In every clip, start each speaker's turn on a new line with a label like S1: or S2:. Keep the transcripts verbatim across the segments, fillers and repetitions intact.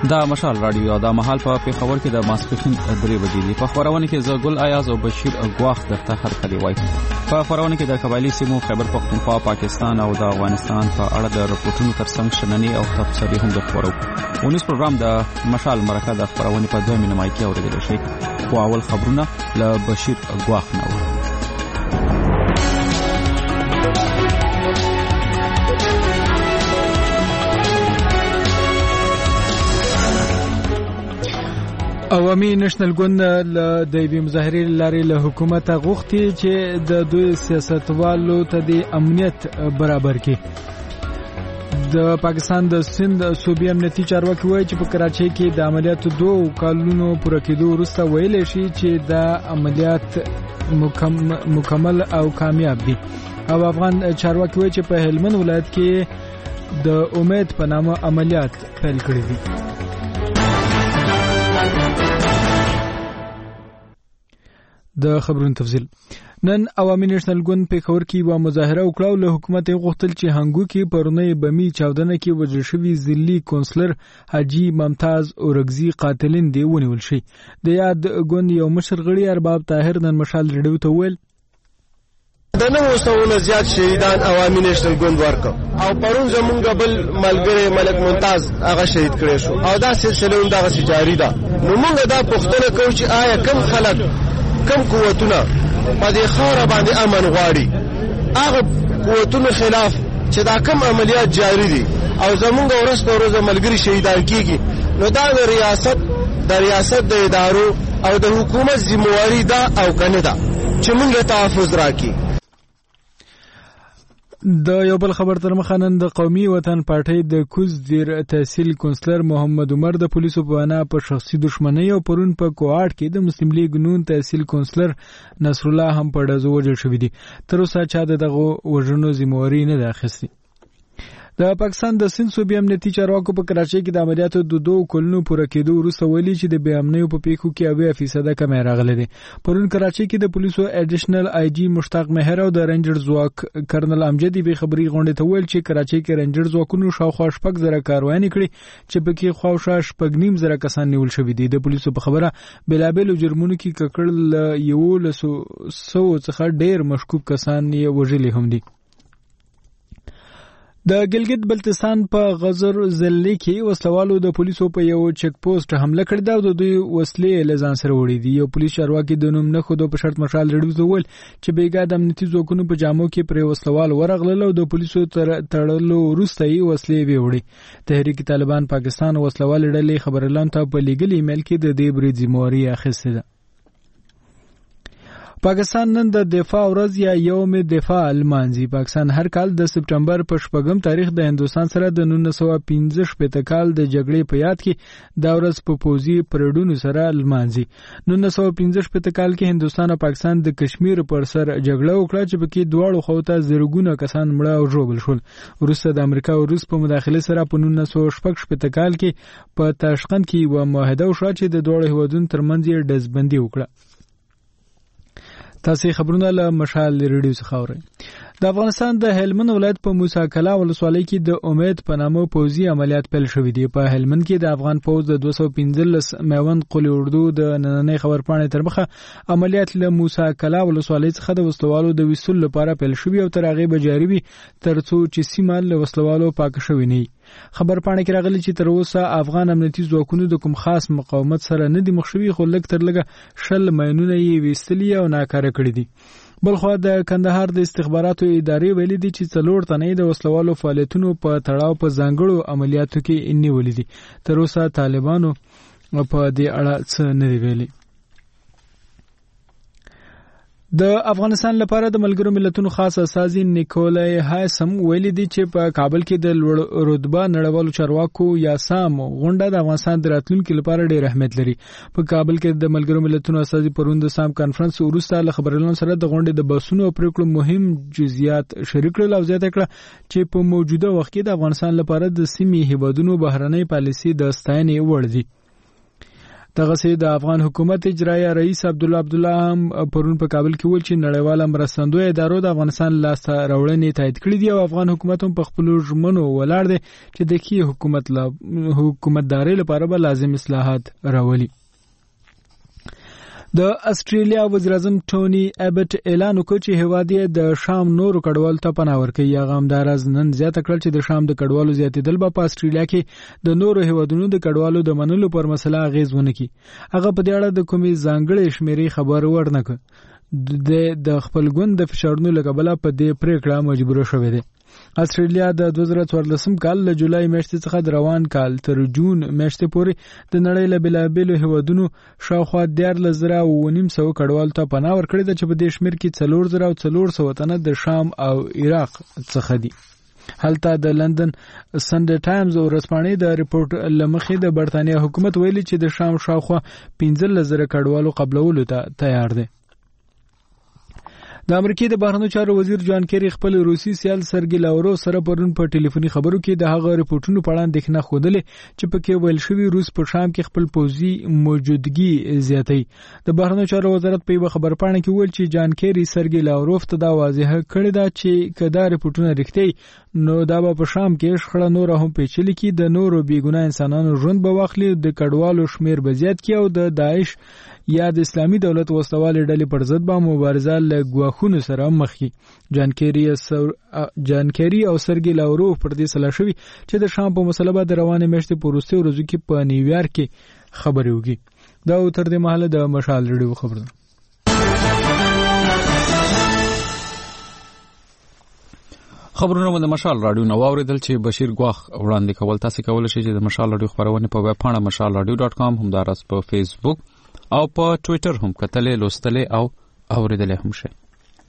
S1: دا مشال رادیو دا مهال په پیښور کې د ماسپښین درې بجې دی. په خبرونه کې زګل ایاز او بشیر اګواخ درته هر کلی وای. په خبرونه کې د قبایلی سیمو خیبر پختونخوا، پاکستان او د افغانستان په اړه د رپورټونو ترڅنګ شننې او تبصرې هم درخورو. ونیس پروګرام د مشال مرکه د خبرونه په دوه نیمه کې اوریدل شي. خو اول خبرونه له بشیر اګواخ نه.
S2: عوامي نېشنل ګوند د دې مظاهرې لارې له حکومت غوښتي چې د دوی سیاستوالو ته د امنیت برابر کړي. د پاکستان د سند صوبې امنیتي چارواکي وایي چې په کراچۍ کې د عملیاتو دوه کالونو پوره کېدو وروسته ویل شي چې دا عملیات مکمل او کامیاب دي. او افغان چارواکي وایي چې په هلمند ولایت کې د امید په نامه عملیات پیل کړي دي. د خبرونو تفصیل. نن عوامي نېشنل ګوند پیښور کې یو مظاهره وکړه او له حکومت غوښتل چې هنګو کې پرونی بمی چاودنه کې وژل شوی ضلعي کونسلر حاجی ممتاز اورګزي قاتلین دی ونیول شي. د یاد ګوند یو مشر غړي ارباب طاهر نن مشال ریډیو ته ویل
S3: د نو وسونه زیات شهیدان عوامي نېشنل ګوند ورکو او پرون زمونږ بل ملګری ملک ممتاز هغه شهید کړی شو او دا سلسله هم دغه جاری ده. نو موږ دا پوښتنه کوو چې آیا کم خلک کم قوتونه په دې خاور باندې امن غواړي، هغه قوتونو خلاف چې دا کم عملیات جاری دي او زمونږ ورسته ورځ ملګری شهیدان کیږي، نو دا د ریاست د ریاست د ادارو او د حکومت ذمہواری ده او کنه ده چې موږ تحفظ راکړي.
S2: د یو بل خبر تر مخه نن د قومي وطن پارټۍ د کوز دیر تحصیل کونسلر محمد عمر د پولیسو په وینا په شخصي دښمنۍ او پرون په کوهاټ کې د مسلم لیگ نون تحصیل کونسلر نصر الله هم په ډزو وژل شوی دی. تر اوسه چا دغه وژنو ذمہواری نه ده اخیستې. د پاکستان د سند صوبې امنیتي چارواکو په کراچۍ کې د عملیاتو د دوه کلونو پوره کېدو وروسته ویلي چې د بې امنیو په پیښو کې اویا فیصده کمی راغلی دی. پرون کراچۍ کې د پولیسو اډیشنل آی جی مشتاق مهر او د رینجر ځواک کرنل امجدي به خبري غونډې ته ویل چې کراچۍ کې رینجر ځواکونو شاوخوا شپږ زره کاروانې کړې چې پکې خواوشا شپږ نیم زره کسان نیول شوي دي. د پولیسو په خبره بلابلو جرمونو کې ککړ یولسو سو څخه ډېر مشکوک کسان یې وژلي هم دي. د ګلګت بلتستان په غزر ضلع کې وسلوالو د پولیسو په یو چک پوسټ حمله کړې ده او د دوی وسلې له ځان سره وړي دي. یو پولیس چارواکي د نوم نه خودو په شرط مشال ریډیو ویل چې بیګا د امنیتي ځواکونو په جامو کې پر وسلوال ورغلل او د پولیسو تر تړلو وروسته یې وسلې وړي. تحریک طالبان پاکستان وسلوال ډلې خبر اعلان ته په لیګل ایمیل کې د دې برید ذمہواری اخیستې ده. پاکستان نن د دفاع ورځ یا یوم دفاع لمانځي. پاکستان هر کال د سپټمبر په شپږم تاریخ د هندوستان سره د نولس سوه پنځه شپېته کال د جګړې په یاد کې دا ورځ په پوځي پریډونو سره لمانځي. نولس سوه پنځه شپېته کال کې هندوستان او پاکستان د کشمیر پر سر جګړه وکړه چې پکې دواړو خواو ته زرګونه کسان مړه او ژوبل شول. وروسته د امریکا او روس په مداخله سره په نولس سوه شپږ شپېته کال کې په تاشقند کې یوه معاهده وشوه چې د دواړو هیوادونو ترمنځ یې ډزبندي وکړه. تاسو خبرونه له مشال ریډیو څخه اورئ. د افغانستان د هلمند ولایت په موسی کلا ولسوالۍ کې د امید په نامه پوځي عملیات پیل شوي دي. په هلمند کې د افغان پوځ د دوه سوه پنځلس میوند قلي اردو د نننۍ خبرپاڼې تر مخه عملیات له موسی کلا ولسوالۍ څخه د وسلوالو د ویستلو لپاره پیل شوي او تر هغې به جاري وي تر څو چې سیمه له وسلوالو پاکه شوې نه وي. خبرپاڼه کې راغلي چې تر اوسه افغان امنیتي ځواکونو د کوم خاص مقاومت سره نه دي مخ شوي، خو لږ تر لږه شل ماینونه یې ویستلي او ناکاره کړي دي. بلخوا د کندهار د استخباراتو ادارې ویلي دي چې څلور تنې د وسلوالو فعالیتونو په تړاو په ځانګړو عملیاتو کې نیولي دي. تر اوسه طالبانو په دې اړه څه نه دی ویلي. د افغانستان لپاره د ملګرو ملتونو خاص استازي نیکولای هایسم ویلي دي چې په کابل کې د لوړ رتبه نړیوالو چارواکو یا سام غونډه د افغانستان د راتلونکي لپاره ډېر اهمیت لري. په کابل کې د ملګرو ملتونو استازي پرون د سام کانفرنس وروسته له خبرونو سره د غونډې د بحثونو او پریکړو مهم جزئیات شریک کړل او زیاته کړه چې په موجوده وخت کې د افغانستان لپاره د سیمې هیوادونو بهرنۍ پالیسي د ستاینې وړ دي. دغه سي د افغان حکومت اجرایه رئیس عبدالله عبدالله هم پرون په کابل کې ویل چې نړیواله مرستندوی ادارو د افغانستان لاسته راوړنې تایید کړې دي او افغان حکومت هم په خپل ژمنو ولاړ دی چې د کی حکومت لا حکومتداري لپاره به لازم اصلاحات راولي. د استرالیا وزیر اعظم ټونی ابټ اعلان وکړ چې هیواد یې د شام نورو کډوالو ته پناه ورکوي. هغه همداراز نن زیاته کړل چې د شام د کډوالو زیاتېدل به په استرالیا کې د نورو هیوادونو د کډوالو د منلو پر مسله اغیز ونه کړي. هغه په دې اړه د کومې ځانګړې شمیرې خبر ورنه کړ. د خپل ګوند د فشارونو له کبله په دې پریکړه مجبور شوې ده. استرالیا د دوه زره څوارلسم کال له جولای میاشتې څخه د روان کال تر جون میاشتې پورې د نړۍ له بېلابېلو هیوادونو شاوخوا دیارلس زره او نیم سوه کډوالو ته پناه ورکړې ده چې په دې شمېر کې څلور زره او څلور سوه تنه د شام او عراق څخه دي. هلته د لندن سنډے ټایمز او ورځپاڼې د ریپورت لمخې د برتانیا حکومت ویلي چې د شام شاوخوا پنځلس زره کډوالو قبلولو ته تیار دی. د امریکای د بهرنیو چارو وزیر جان کیری خپل روسي سیال سرګی لاوروف سره پرون په ټلیفوني خبرو کې د هغه ریپورتونو په اړه اندېښنه خوده چې پکې ویل شوی روس په شام کې خپل پوځي موجودګي زیاتوي. د بهرنیو چارو وزارت په یو خبرپاڼه کې ویل چې جان کیری سرګی لاوروف ته دا واضحه کړې ده چې کدا ریپورتونه رښتیا نو دا به په شام کې شخړه نور هم پیچلې کې د نورو بیګناه انسانانو ژوند به واخلي، د کډوالو شمیر به زیات کی او د داعش یا د اسلامي دولت وسوالې ډلې پر ضد به مبارزه له ګواښونو سره مخ کی. جان کیری جان کیری او سرګی لاوروف پر دې سلا شوی چې د شام په مسله به د روانې میاشتې په وروستي ورځو کې په نیویارک کې خبرې وکړي. دا تر دې مهاله د مشال ریډیو خبر ده.
S1: خبرونه مو د مشال رادیو نو اوریدل چې بشیر ګواخ وړاندې کول. تاسو کولای شئ چې د مشال رادیو خبرونه په ویب پاڼه مشال رادیو ډاټ کام هم دارس په فیسبوک او په ټوئیټر هم کتلې لوستلې او اوریدلې هم شئ.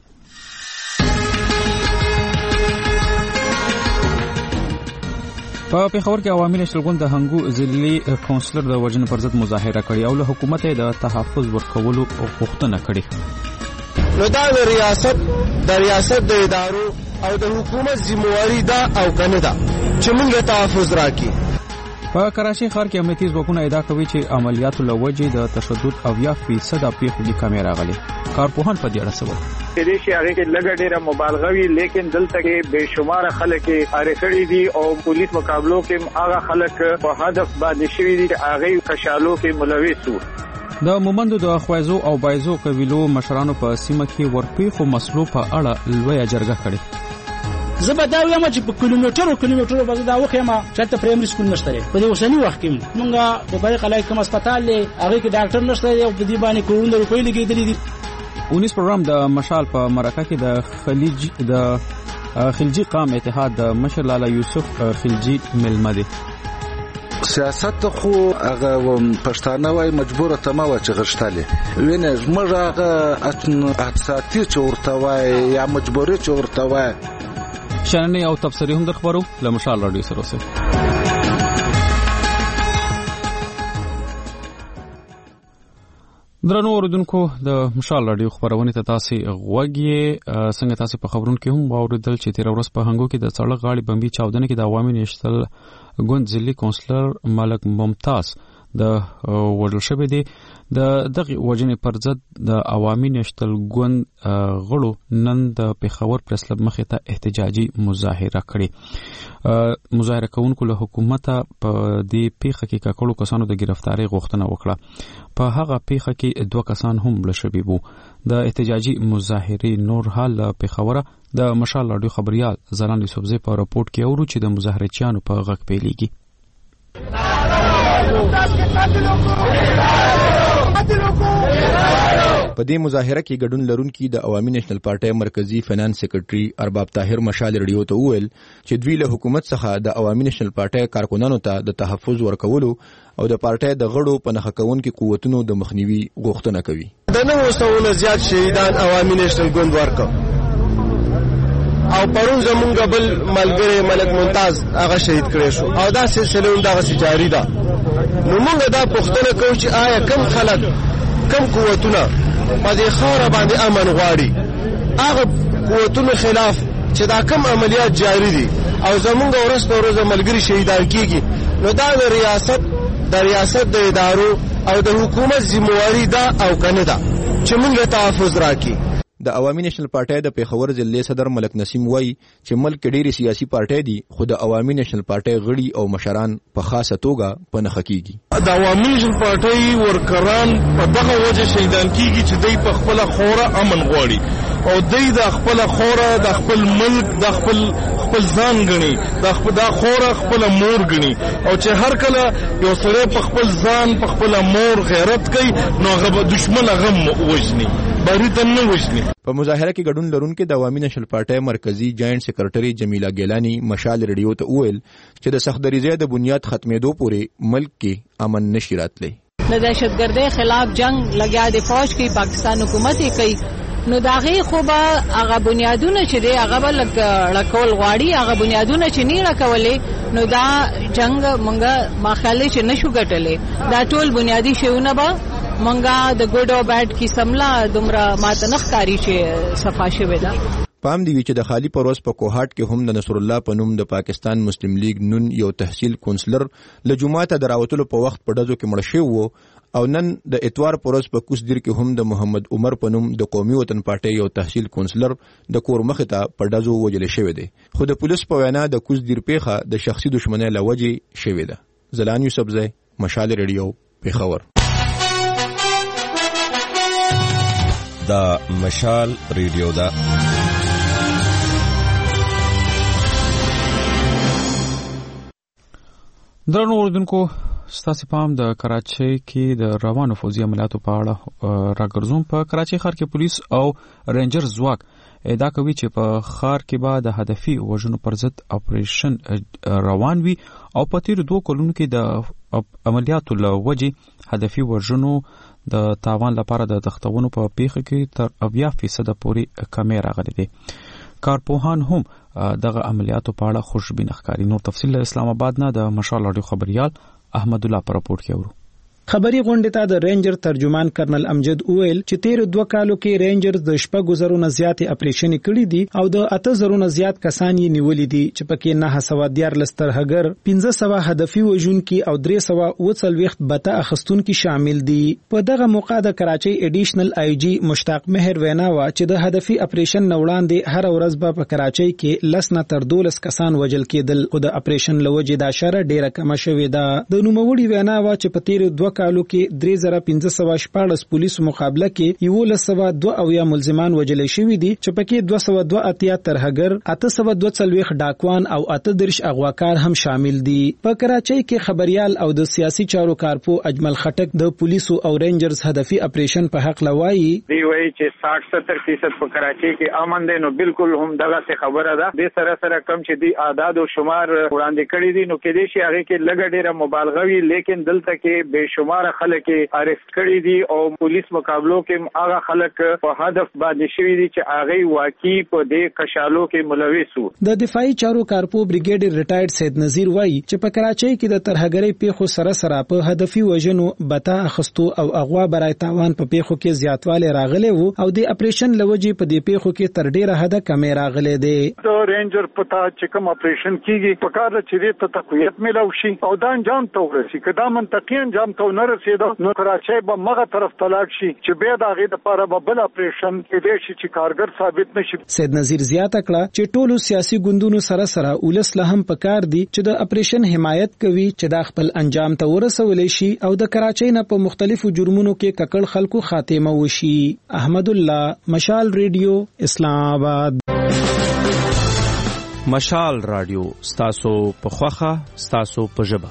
S1: په پیښور کې عوامي نېشنل ګوند د هنګو ضلعي کونسلر د وژنې پر ضد مظاهره کړې او له حکومت د تحفظ ورکولو غوښتنه کړې.
S3: نو دا د ریاست د ریاست د ادارو او د حکومت ذمہواری ده او کنه ده چې موږ تحفظ راکړي.
S1: په کراچۍ ښار کې امنیتي ځواکونه ادعا کوي چې عملیاتو له وجې د تشدد اویا فیصد پیښو د کمې راغلي. کارپوهان په دې اړه څه وایي؟
S4: دې شي هغه کې لږ ډېره مبالغه وی، لیکن دلته کې بے شمار خلک اړخړي دي او پولیس مقابلو کې هغه خلک په هدف باندې شوي دي چې هغه کشالو کې ملوث وو.
S1: د مومندو د خوازو او بایزو قبیلو مشرانو په سیمه کې ورپېښو مسلو په اړه لویه جرګه کړې.
S5: زبا دا وایم چې په کیلومترو کیلومترو باندې دا وخیمه چې ته پرایمري سکول نشته په دې اوسنی وخت کې مونږه د بریق علاج کوم هسپتال له هغه کې ډاکټر نشته او په دې باندې کروڑونه روپۍ لګېدلې دي.
S1: اونیس پروګرام د مشال په مرکه کې د خلیج د خلجی قام اتحاد د مشر لاله یوسف خلجی ملمه دي.
S6: سیاست خو هغه پښتانه وای مجبوره تمه و چې غشتاله وینه زموږ هغه احساساتي چورته وای یا مجبوري چورته وای.
S1: شننې او تبصرې هم د خبرو له مشال رادیو سره اوسئ. درنو اوریدونکو د مشال رادیو خبرونه ته تاسو غوږی څنګه تاسو په خبرونو کې هم واوریدل چې تیر ورځ په هنګو کې د سړک غاړي بمبي چاودنه کې د عوامي نېشنل ګوند ضلعي کونسلر ملک ممتاز د وژل شوی دی. د دغه وژنې پر ضد د عوامي نېشنل ګوند غړو نن د پیښور پریس کلب مخې ته احتجاجي مظاهره کړې. مظاهره کوونکو له حکومت په دې پیښه کې کاکړو کسانو د گرفتاری غوښتنه وکړه. په هغه پیښه کې دوه کسان هم مړه شوي وو. د احتجاجي مظاهرې نور حال پیښور د مشال رادیو خبريال زلان یوسفزی په راپورټ کې اورو چې د مظاهرچیانو په غږ پیلېږي.
S7: په دې مظاهره کې ګډون لرونکي د عوامي نېشنل پارټي مرکزی فینانس سیکریټري ارباب طاهر مشال رډیو ته وویل چې دوی له حکومت څخه د عوامي نېشنل پارټي کارکونانو ته د تحفظ ورکولو او د پارټي د غړو په نخښه کوونکو قوتونو د مخنیوي غوښتنه کوي.
S3: د نو وسونه زیات شهیدان عوامي نېشنل ګوند ورکو او پرون زمونږ بل ملګری ملک ممتاز هغه شهید کړی شو او دا سلسله هم دغه جاری ده. نو موږ دا پوښتنه کوو چې آیا کم خلک کم قوتونه په دې خاور باندې امن غواړي، هغه قوتونو خلاف چې دا کم عملیات جاری دي او زمونږ ورځ په ورځ ملګری شهیدان کیږي، نو دا د ریاست د ریاست د ادارو او د حکومت ذمہواری دا او کنه دا چې موږ تحفظ راکړي.
S7: د عوامي نېشنل پارټۍ د پیښور ضلع صدر ملک نسیم وایي چې ملک کې ډېری سیاسي پارټۍ دي خو د عوامي نېشنل پارټۍ غړي او مشران په خاصه توګه په نښه کیږي.
S8: د عوامي نېشنل پارټۍ ورکران په دغه وجه شهیدان کیږي چې دوی په خپل خوره امن غواړي او دوی د خپل خوره د خپل ملک د خپل خپل ځان غني د خپل د خوره خپل مور غني او چې هر کله یو سره په خپل ځان په خپل مور غیرت کوي نو هغه دشمن غم وجني بری ته نه وجني.
S7: په مظاهره کې ګډون لرونکو د عوامي نېشنل پارټۍ مرکزی جاینټ سیکریټري جمیله ګیلانی مشال ریډیو ته وویل چې د سختدریزۍ د بنیاد ختمېدو پورې ملک کې امن نشي راتلی.
S9: د دهشتګردۍ خلاف جنگ لګیا د فوج کې پاکستان حکومت یې کوي نو داغه خو به هغه بنیادونه چې دی هغه بل لکول غواړي هغه بنیادونه چې نه راکولې نو دا جنگ مونږه ماخاله چې نشو ګټلې دا ټول بنیادی شیونه به مونږه د ګډ او بیډ کی سملا دومره ماته نخکاری چې صفا شوه دا.
S7: پام دی چې د خالی پروس په کوهاټ کې هم د نصر الله په نوم د پاکستان مسلم لیگ نون یو تحصیل کونسلر له جمعه د راوتلو په وخت په دزو کې مړ شوی وو او نن د اتوار پروس په کوسدیر کې هم د محمد عمر په نوم د قومي وطن پارټۍ یو تحصیل کونسلر د کور مخ ته په دزو وجل شوی دی خو د پولیس په وینا د کوسدیر پیخه د شخصي دښمنۍ لوجې شوی ده. زلان یوسفزئی مشال ریډیو پیښور.
S10: دا مشال ریډیو دا
S1: درنو اوردونکو ستاسو پام د کراچۍ کې د روانو فوزي عملیاتو په اړه راګرځوم. په کراچۍ ښار کې پولیس او رینجر ځواک ادعا کوي چې په ښار کې به د هدفي وژنو پر ضد اپریشن روان وي او په تیر دوه کلونو کې د عملیاتو له وجې هدفي وژنو د تاوان لپاره د تختونو په پیښه کې تر اویا فیصد پورې کمی راغلی دی. کارپوهان هم دغه عملیاتو په اړه خوشبین ښکاري. نور تفصیل له اسلام آباد نه د مشال اډیو خبريال احمد الله پر راپورټ کې اورو.
S11: خبري غونډه ته د رینجر ترجمان کرنل امجد اویل چې تیر دوه کالو کې رینجر د شپږ زرو نه زیات اپریشن کړي دي او د اته زرو نه زیات کسان یې نیولې دي چې پکې نه سوا دیار لستر هګر پنځه سوا هدفي وژونکي او درې سوا وڅلويخت بته اخستونکي شامل دي. په دغه موقع د کراچۍ اډیشنل آی جی مشتاق مهر وینا وا چې د هدفي اپریشن نوړاندې هر ورځ په کراچۍ کې لسنه تر دولس کسان وژل کېدل خو د اپریشن لوجې د شر ډیره کم شوې ده. د نوموړي وینا وا چې په تیر دوه کالو کې درې زره پنځه سوه شپاړس پولیسو مقابله کې یولس سوه دوه اویا ملزمان وژل شوي دي چې پکې دوه سوه دوه اتیا ترهګر اته سوه دوه څلوېښت ډاکوان او اته دېرش اغواکار هم شامل دي. په کراچۍ کې خبريال او د سیاسي چارو کارپو اجمل خټک د پولیسو او رینجرز هدفي اپریشن په حق لوایي
S4: دی وایي چې ساठ ستر فیصد په کراچۍ کې امن دی نو بالکل هم دغه څه خبره ده. د سره سره کم چې دی اعداد او شمار وړاندې کړی دي نو کې دي چې هغه کې لګ ډیره مبالغه وی لیکن دلته کې بے شمار خلک اریسټ کړي دي او پولیس مقابلو کې هغه خلک په هدف باندې شوي دي چې هغه واقعي په دې کشالو کې ملوث وو.
S11: د دفاعي چارو کارپو بریګیډ ریټایرډ سید نذیر وایي چې په کراچۍ کې د ترهګرۍ پیښو سره سره په هدفي وژنو بتا اخستو او اغوا برای تاوان په پیښو کې زیاتوالی راغلی وو او د اپریشن لوجې په دې پیښو کې تر ډیره حده کمی راغلی دی.
S8: د رینجر پتا چې کوم اپریشن کیږي په کار چې دې ته تقویت ملو شي او دا انجام ته ورسي کدا منطقي انجام ته نه رسیدو نو کراچۍ به مغه طرف تلاړ شي چې به دا غي د لپاره به بل اپریشن کې شي چې کارګر ثابت نشي.
S11: سید نذیر زیاته کړه چې ټولو سیاسي ګوندونو سره سره ولس له هم پکار دي چې د اپریشن حمایت کوي چې دا خپل انجام ته ورسولې شي او د کراچۍ نه په مختلفو جرمونو کې ککړ خلکو خاتمه وشي. احمد الله مشال ریډیو اسلام آباد.
S10: مشال رادیو ستاسو په خوخه ستاسو په ژبه.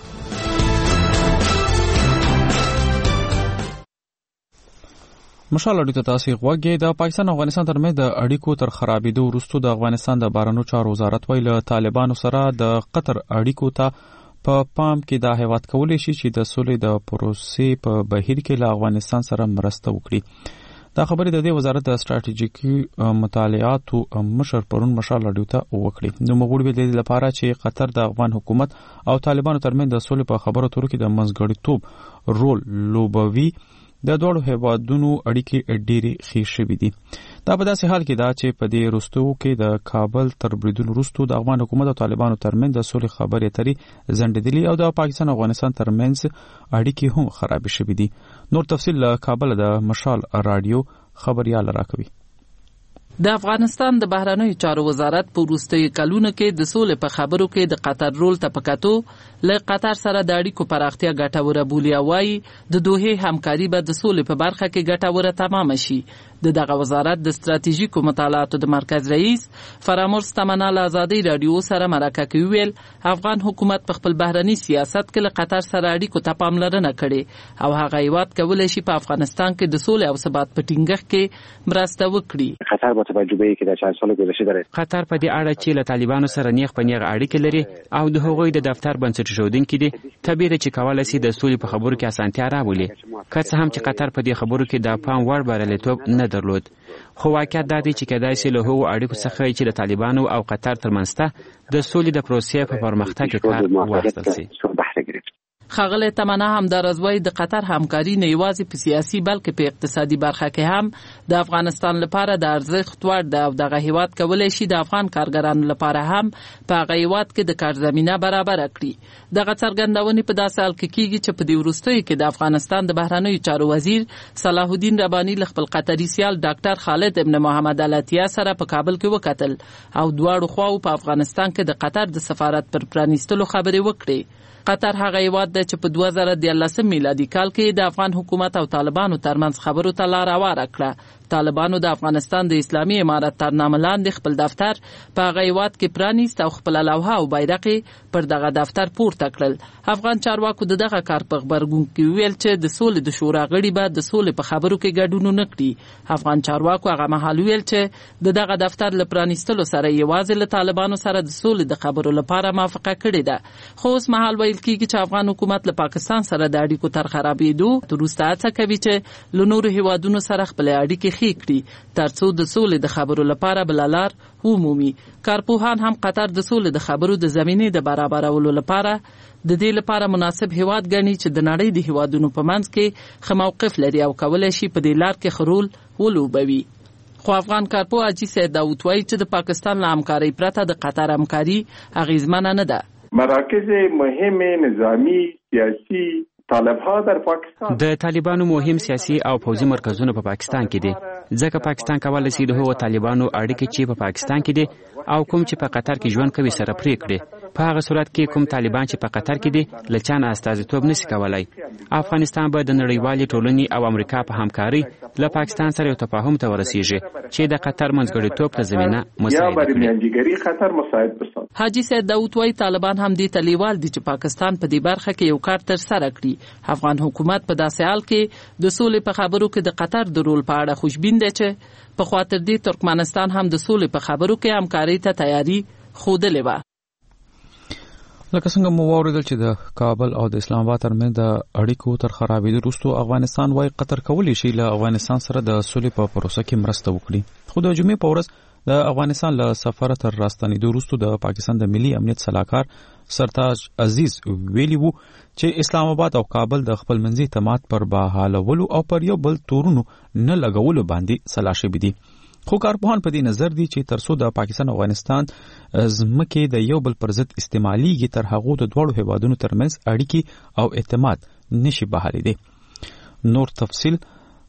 S1: مشال اډیو ته تاسو غوږی. د پاکستان او افغانستان ترمنځ د اړیکو تر خرابېدو وروسته د افغانستان د بهرنیو چارو وزارت ویل طالبانو سره د قطر اړیکو ته په پام کې دا هیواد کولی شي چې د سولې د پروسې په بهیر کې له افغانستان سره مرسته وکړي. دا خبرې د دې وزارت د ستراتیژیکي مطالعاتو مشر پرون مشال اډیو ته وکړي. نو موږ د دې لپاره چې قطر د افغان حکومت او طالبانو ترمنځ د سولې په خبرو اترو کې د منځګړیتوب رول لوبوي د دوړو هیوادونو اړیکې ډېرې ښې شوې دي. دا په داسې حال کې دا چې په دې وروستو کې د کابل تر بریدونو وروسته د افغان حکومت او طالبانو ترمنځ د سولې خبرې اترې ځنډېدلې او د پاکستان او افغانستان ترمنځ اړیکې هم خراب شوې دي. نور تفصیل له کابل د مشال رادیو خبريال راکوي.
S12: د افغانستان د بهرنیو چارو وزارت په وروستیو کلونو کې د سولې په خبرو کې د قطر رول ته پکاتو له قطر سره د اړیکو پراختیا ګټوره بولي او وايي د دوحې همکاري به د سولې په برخه کې ګټوره تمام شي. د دغه وزارت د ستراتیژیکو مطالعاتو د مرکز رئیس فرامرز تمنال آزادی رادیو سره مرکه کې ویل افغان حکومت په خپل بهرنی سیاست کې له قطر سره اړیکو ته پاملرنه کړې او هغه هیواد کولای شي په افغانستان کې د سولې او ثبات په ټینګښت کې مرسته وکړي.
S13: قطر په تجربه کې د چند سال گذشته داره.
S14: قطر په دې اړه چې له طالبانو سره نیغ په نیغ اړیکې لري او د هغوی د دفتر بنسټ ایښودونکي دي، طبیعي ده چې کولای شي د سولې په خبرو کې اسانتیا راولي. که څه هم چې قطر په دې خبرو کې د پام وړ بریالیتوب نه درلود، خو واقعیت دا دی چې کېدای شي له هغو اړیکو څخه چې د طالبانو او قطر ترمنځ د سولې د پروسې په پرمختګ کې کار واخیستل شي.
S12: ښاغلی تمنا همداراز وایي د قطر همکاري نه یوازې په سیاسي بلکې په اقتصادي برخه کې هم د افغانستان لپاره د ارزښت وړ ده او دغه هیواد کولی شي د افغان کارګرانو لپاره هم په هغه هیواد کې د کار زمینه برابره کړي. دغه څرګندونې په داسې حال کې کیږي چې په دې وروستیو کې د افغانستان د بهرنیو چارو وزیر صلاح الدین رباني له خپل قطري سیال ډاکټر خالد ابن محمد العطیه سره په کابل کې وکتل او دواړو خواو په افغانستان کې د قطر د سفارت پر پرانیستلو خبرې وکړې. قطر هغه هیواد دی چې په دوه زره دیارلسم میلادي کال کې د افغان حکومت او طالبانو ترمنځ خبرو ته لار هواره کړه. طالبانو د افغانستان د اسلامي امارت تر نامه لاندې خپل دفتر په هغه هیواد کې پرانیست او خپل لوحه او بیرغ پر دغه دفتر پورته کړل. افغان چارواکو د دغه کار په خبرګون کې ویل چې د سولې د شورا غړي به د سولې په خبرو کې ګډون نه کړي. افغان چارواکو هغه مهال ویل چې د دغه دفتر له پرانیستلو سره یوازې له طالبانو سره د سولې د خبرو لپاره موافقه کړې ده. خو اوس مهال ویل کېږي چې افغان حکومت له پاکستان سره د اړیکو تر خرابېدو وروسته هڅه کوي چې له نورو هیوادونو سره خپل اړیکې ښې کړي ترڅو د سولې د خبرو لپاره بل لار ومومي. کارپوهان هم قطر د سولې د خبرو د زمینې د برابرولو لپاره د دې لپاره مناسب هیواد ګڼي چې د نړۍ د هیوادونو په منځ کې ښه موقف لري او کولی شي په دې لار کې خرول ولوبوي. خو افغان کارپوه حاجي سید داود وایي چې د پاکستان له همکارۍ پرته د قطر همکاري اغیزمنه نه ده.
S15: مراکز مهم نظامی سیاسی طالبها در پاکستان
S14: د طالبانو مهم سیاسي او پوځي مرکزونه په پاکستان کې دي، ځکه پاکستان کولی شي د هغو طالبانو اړیکې چې په پاکستان کې دي او کوم چې په قطر کې ژوند کوي سره پرې کړي. په هغه صورت کې کوم طالبان چې په قطر کې دي له چا نه استازیتوب نشي کولی. افغانستان به د نړیوالې ټولنې او امریکا په همکارۍ له پاکستان سره یو تفاهم ته ورسیږي چې د قطر منځګړیتوب ته زمینه
S15: مساعد کړي.
S12: حاجي سید داود وایي طالبان هم دې ته لیوال دي چې پاکستان په دې برخه کې یو کار تر سره کړي. افغان حکومت په داسې حال کې د سولې په خبرو کې د قطر د رول په اړه خوشبین دی چې په خاطر دې ترکمنستان هم د سولې په خبرو کې همکارۍ ته تیاری ښودلې وه.
S1: لکه څنګه مو واوریدل چې د کابل او د اسلام آباد ترمنځ د اړیکو تر خرابېدو وروسته افغانستان وايي قطر کولی شي له افغانستان سره د سولې په پروسه کې مرسته وکړي. خو د جمعې په ورځ د افغانستان له سفر تر راستنېدو وروسته د پاکستان د ملي امنیت سلاکار سرتاج عزیز ویلي وو چې اسلام آباد او کابل د خپل منځي اعتماد پر بحالولو او پر یو بل تورونو نه لګولو باندې سلا شوي دي. خو کارپوهان په دې نظر دي چې ترڅو د پاکستان او افغانستان ځمکې د یو بل پر ضد استعماليږي تر هغو د دوړو هیوادونو ترمنځ اړیکې او اعتماد نشي بحالېدی. نور تفصیل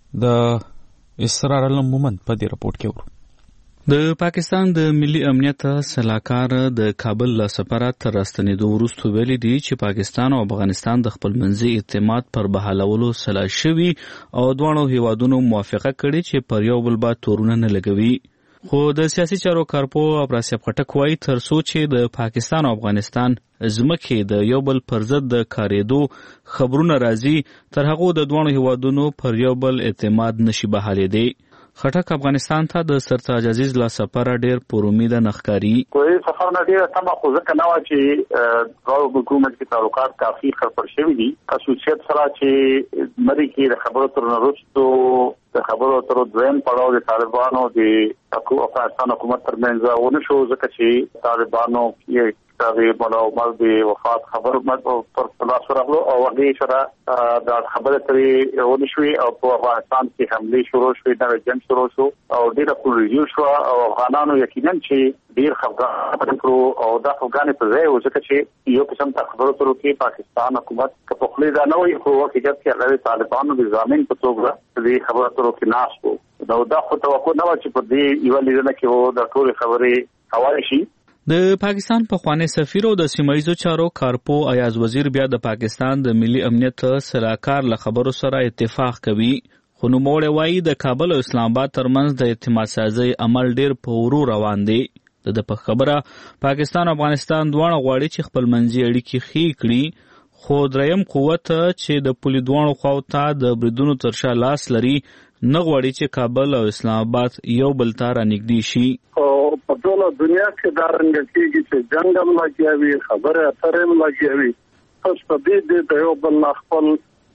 S1: د اسرار علم مومند په دې رپورټ کې ورو.
S10: د پاکستان د ملي امنیت سلاکار د کابل له سفر تر راستنېدو وروسته ویلي دي چې پاکستان او افغانستان د خپل منځي اعتماد پر بحالولو سلا شوي او دواړو هیوادونو موافقه کړې چې پر یو بل باندې تورونه نه لګوي. خو د سیاسي چارو کارپوه ابراسیاب خټک وایي ترڅو چې د پاکستان او افغانستان ځمکې د یو بل پر ضد د کارېدو خبرونه راځي تر هغو د دواړو هیوادونو پر یو بل اعتماد نشي بحالېدی. خټک افغانستان ته د سرتاج عزیز لا سفر ډیر پر امید نخکاری.
S4: کوئی سفر نه ډیر تمه خو ځکه نه و چې غواړو حکومت کې تعلقات کافي خبر شوي دي. خصوصیت سره چې مری کې د خبرو تر وروسته د خبرو تر دویم پړاو د طالبانو د افغانستان حکومت ترمنځ ونه شو ځکه چې طالبانو یې د مولا عمر د وفات خبر پر خلاص راغلو او هغه سره د خبره ترې ونشوي او په افغانستان کې حمله شروع شوې د جنگ شروع شو او ډیره پولیسو شو او افغانانو یقینا چې ډیر خبره کړو او دا افغان په ځای وځکه چې یو قسم ته خبرو ترو کې پاکستان حکومت په خپل دا نه وي خو حقیقت کې هغه طالبانو د ضامن په توګه دې خبرو ترو کې ناس وو نو دا خو توقع نه و چې په دې یو لیدنه کې وو د ټول خبرې حواله شي.
S10: د پاکستان پخوانی سفیر او د سیمایي چارو کارپو ایاز وزیر بیا د پاکستان د ملي امنیت سلاکار له خبرو سره اتفاق کوي خو نو موړ وایي د کابل او اسلام آباد ترمنځ د اعتماد سازي عمل ډیر په ورو روان دی. د په خبره پاکستان او افغانستان دواړه غواړي چې خپل منځي اړیکې ښې کړي خو دریم قوت چې د پولی دواړو خواو ته د بریدونو تر شا لاس لري نه غواړي چې کابل او اسلام آباد یو بل ته رانږدې شي.
S16: په ټوله دنیا کې دا رنګ کېږي چې جنگ هم لګیاوي خبره اترې هم لګیاوي پس په دې د یو بل خپل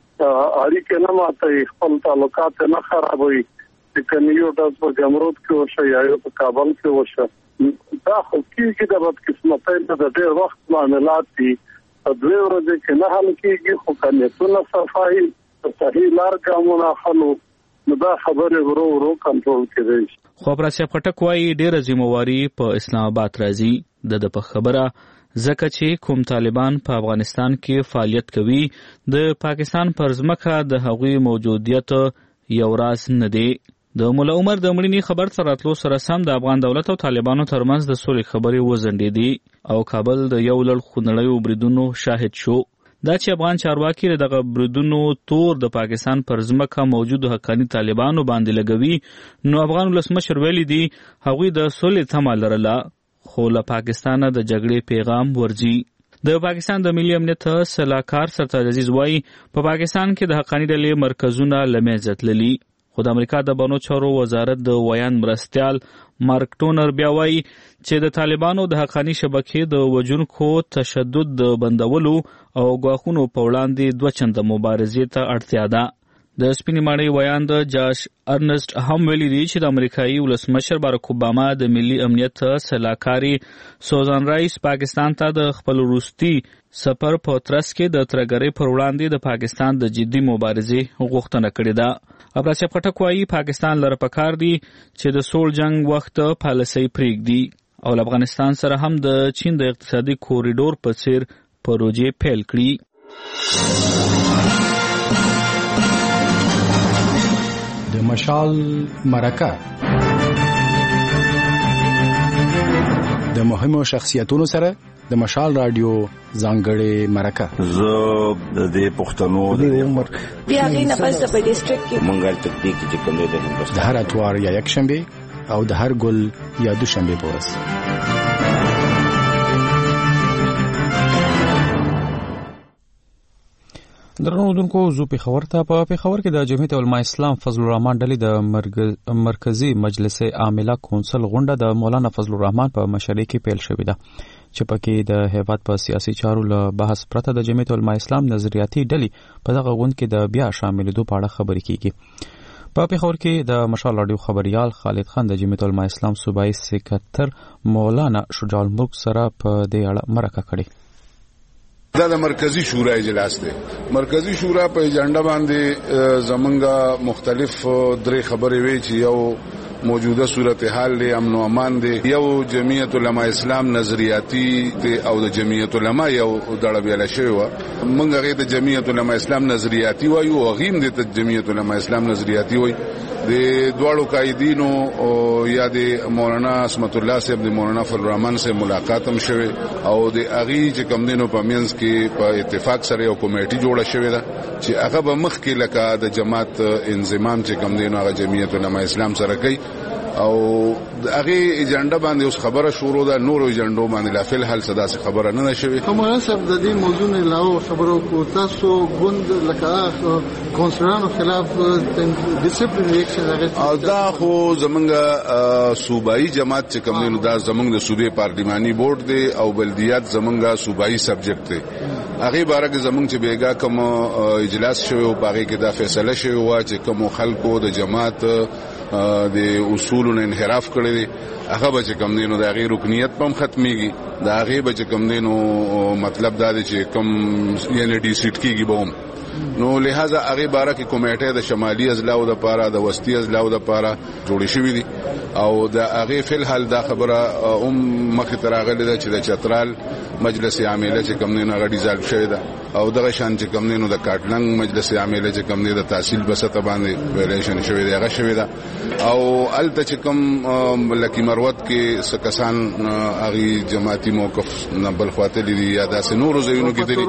S16: اړیکې نه ماتوي خپل تعلقات نه خرابوي چې کنيو د په جمرود کې وشي یا په کابل کې وشي دا خو کېږي د بدقسمتۍ د ډېر وخت معاملات دي په دوی ورځې کې نه حل کېږي خو کنيتونه صفایي صحیح لار ګامونه خلو نو دا خبره ورو ورو کنټرول کېږي.
S10: خو پراسیب خټک وایي ډېره ذمہواري په اسلام آباد راځي د په خبره ځکه چې کوم طالبان په افغانستان کې فعالیت کوي د پاکستان پر ځمکه د هغوی موجودیت یو راز نه دی. د مولا عمر د مړینې خبر سره راتلو سره سم د افغان دولت او طالبانو ترمنځ د سولې خبرې وځنډېدې او کابل د یو لړ خونړیو بریدونو شاهد شو. دا چې افغان چارواکي دغه بریدونو تور د پاکستان پر ځمکه موجود حقاني طالبانو باندې لګوي نو افغان ولسمشر ویلي دي هغوی د سولې تمه لرله خو له پاکستانه د جګړې پیغام ورځي. د پاکستان د ملي امنیت سلاکار سرتاج عزیز وایي په پاکستان کې د حقاني ډلې مرکزونه له منځه تللي خو د امریکا د بانو چارو وزارت د ویان مرستیال مارک ټونر بیا وایي چې د طالبانو د حقاني شبکې د وژونکو تشدد د بندولو او ګواښونو په وړاندې دوه چنده مبارزې ته اړتیا ده. د سپینې ماڼۍ ویان د جاش ارنسټ هم ویلي دي چې د امریکایي ولسمشر باراک اوباما د ملي امنیت سلاکاري سوزان رایس پاکستان ته د خپل وروستي سفر په ترڅ کې د ترهګرۍ پر وړاندې د پاکستان د جدي مبارزې غوښتنه کړې ده. ابراسیب خټک وایي پاکستان لره پکار دی چې د سول جنگ وخت پالیسۍ پرېږدي او افغانستان سره هم د چین د اقتصادي کوریډور په څیر پروژې پیل کړي.
S17: د مشال مرکه د مهمو شخصیتونو سره د مشال رادیو ځانګړې مرکه
S18: زه د دې پښتنو
S19: د عمر بیا غینه پس په ډیسټریکټ کې
S18: مونږه تطبیق چې کوم د هندوستان
S17: د هر اتوار یا یک شنبه او د هر ګل یا دوشنبه په ورځ.
S1: درنو دونکو زو په خبر ته په پیښور کې د جمعیت علماء اسلام فضل الرحمن ډلې د مرکزی مجلس عامله کونسل غونډه د مولانا فضل الرحمن په مشرۍ کې پیل شوې ده چې پکې د هیواد په سیاسي چارو له بحث پرته د جمعیت علماء اسلام نظریاتي ډلې په دغه غونډه کې د بیا شاملېدو په اړه خبرې کیږي. په پیښور کې د مشال رادیو خبريال خالد خان د جمعیت علماء اسلام صوبایي سکرټر مولانا شجاع الملک سره په دې اړه مرکه کړې.
S20: دا د مرکزی شورا اجلاس دی. مرکزی شورا په ایجنډا باندې زمونږه مختلف درې خبرې وی چې یو موجوده صورتحال دی امن او امان دی یو جمعیت علماء اسلام نظریاتی دی او د جمعیت علماء یو دړه بیل شوی و مونږ غي د جمعیت علماء اسلام نظریاتی وایو او غیم د جمعیت علماء اسلام نظریاتی وای د دوړو قائدینو او یا د مولانا اسمت الله صاحب د مولانا فضل الرحمن سره ملاقات هم شوه او د اغي چې کم دینو په مینس کې په اتفاق سره یو کمیټي جوړه شوې ده چې هغه به مخ کې لکه د جماعت انضمام چې کم دینو هغه جمعیت علماء اسلام سره کوي او هغه ایجنډا باندې اوس خبره شروع ده نور ایجنډو باندې لا فل حل صدا څخه خبره نه شوي.
S21: کومه سب د دې موضوع نه علاوه خبرو کو تاسو غوند لکه کونسلانو خلاف ډیسپلین ریاکشن
S20: او دا خو زمونږه صوبایي جماعت چې کوم دینو دا زمونږ د صوبې پارلیماني بورډ دی او بلدیات زمونږه صوبایي سبجیکټ دی هغه بارک زمونږ چې بیګا کوم اجلاس شوی او باغې کې دا فیصله شوی و چې کوم خلکو د جماعت د اصولونو انحراف کړی دی هغه به چې کم دینو د هغې رکنیت په هم ختمیږي د هغې به چې کم دینو مطلب دا دی چې کم یعنې ډي سیټ کېږي به هم نو لہذا هغې باره کې کمیټې د شمالي اضلاعو دپاره د وسطي اضلاعو دپاره جوړې شوي دي او د هغې فی الحال دا خبره هم مخې ته راغلې ده چې د چترال مجلس عامله چې کم دینو هغه ډیزالو شوې ده او دغه شان چې کم دینو د کاټلنګ مجلس عامله چې کم دی د تحصیل په سطح باندې ویلیشن شوې ده هغه شوې ده او هلته چې کم لکي مروت کې څه کسان هغې جماعتي موقف نه بل خوا تللي دي یا داسې نورو ځایونو کې دي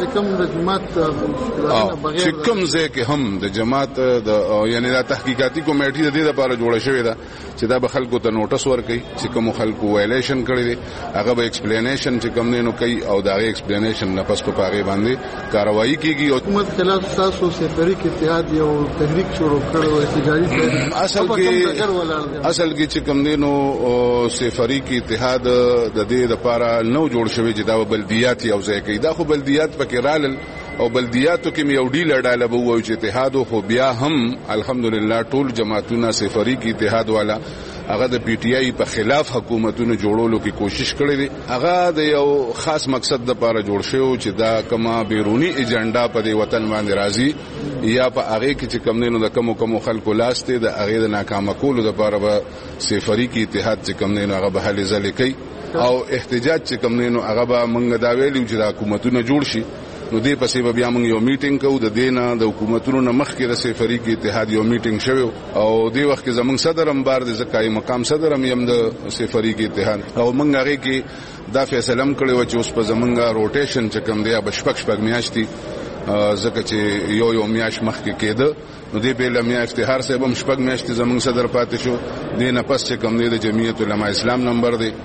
S20: چې کوم ځای کې هم د جماعت د یعنی دا تحقیقاتي کمیټې د دې لپاره جوړه شوې ده چې دا به خلکو ته نوټس ورکړي چې کوم خلکو ویلیشن کړی دی هغه به ایکسپلینیشن چې کوم دینو کوي او دا غي ایکسپلینیشن نه پس په هغه باندې کاروایی کیږي او
S21: حکومت خلاف تاسو سفری کې اتحاد یو تحریک شروع کړو احتجاجي تحریک
S20: اصل کې اصل کې چې کوم دینو سفری کې اتحاد د دې لپاره نو جوړ شوی چې دا بلدیات یو ځای کوي دا خو بلدیات پکې رالل او بلدیاتو کې یو ډیل ډاله به وایي چې اتحاد خو بیا هم الحمدلله ټول جماعتونه سفری کې اتحاد والا هغه د پی ټی آی په خلاف حکومتونو جوړولو کې کوشش کړې دي هغه د یو خاص مقصد لپاره جوړ شوی چې دا کما بیرونی ایجنډا په دې وطن باندې راځي یا په هغه کې چې کم نه د کمو کمو خلکو لاسته د هغه د ناکام کولو لپاره به سفری کې اتحاد چې کم نه هغه به حل ځل کوي او احتجاج چې کم نه هغه به منګ دا ویلو چې د حکومتونو جوړ شي نو دې پسې به بیا موږ یو میټینګ کوو د دینه د حکومتونو نه مخکې د سفری کې اتحاد یو میټینګ شوی او دې وخت کې زمونږ صدر هم بار د زکای مقام صدر هم یم د سفری کې اتحاد او موږ هغه کې دا فیصله هم کړې و چې اوس په زمونږ روټیشن چې کوم دی به شپږ شپږ میاشتې ځکه چې یو یو میاشت مخکې کېده نو دې په لمیا افتخار صاحب هم شپږ میاشتې زمونږ صدر پاتې شو دې نه پس چې کوم دی د جمعیت علماء اسلام نمبر دی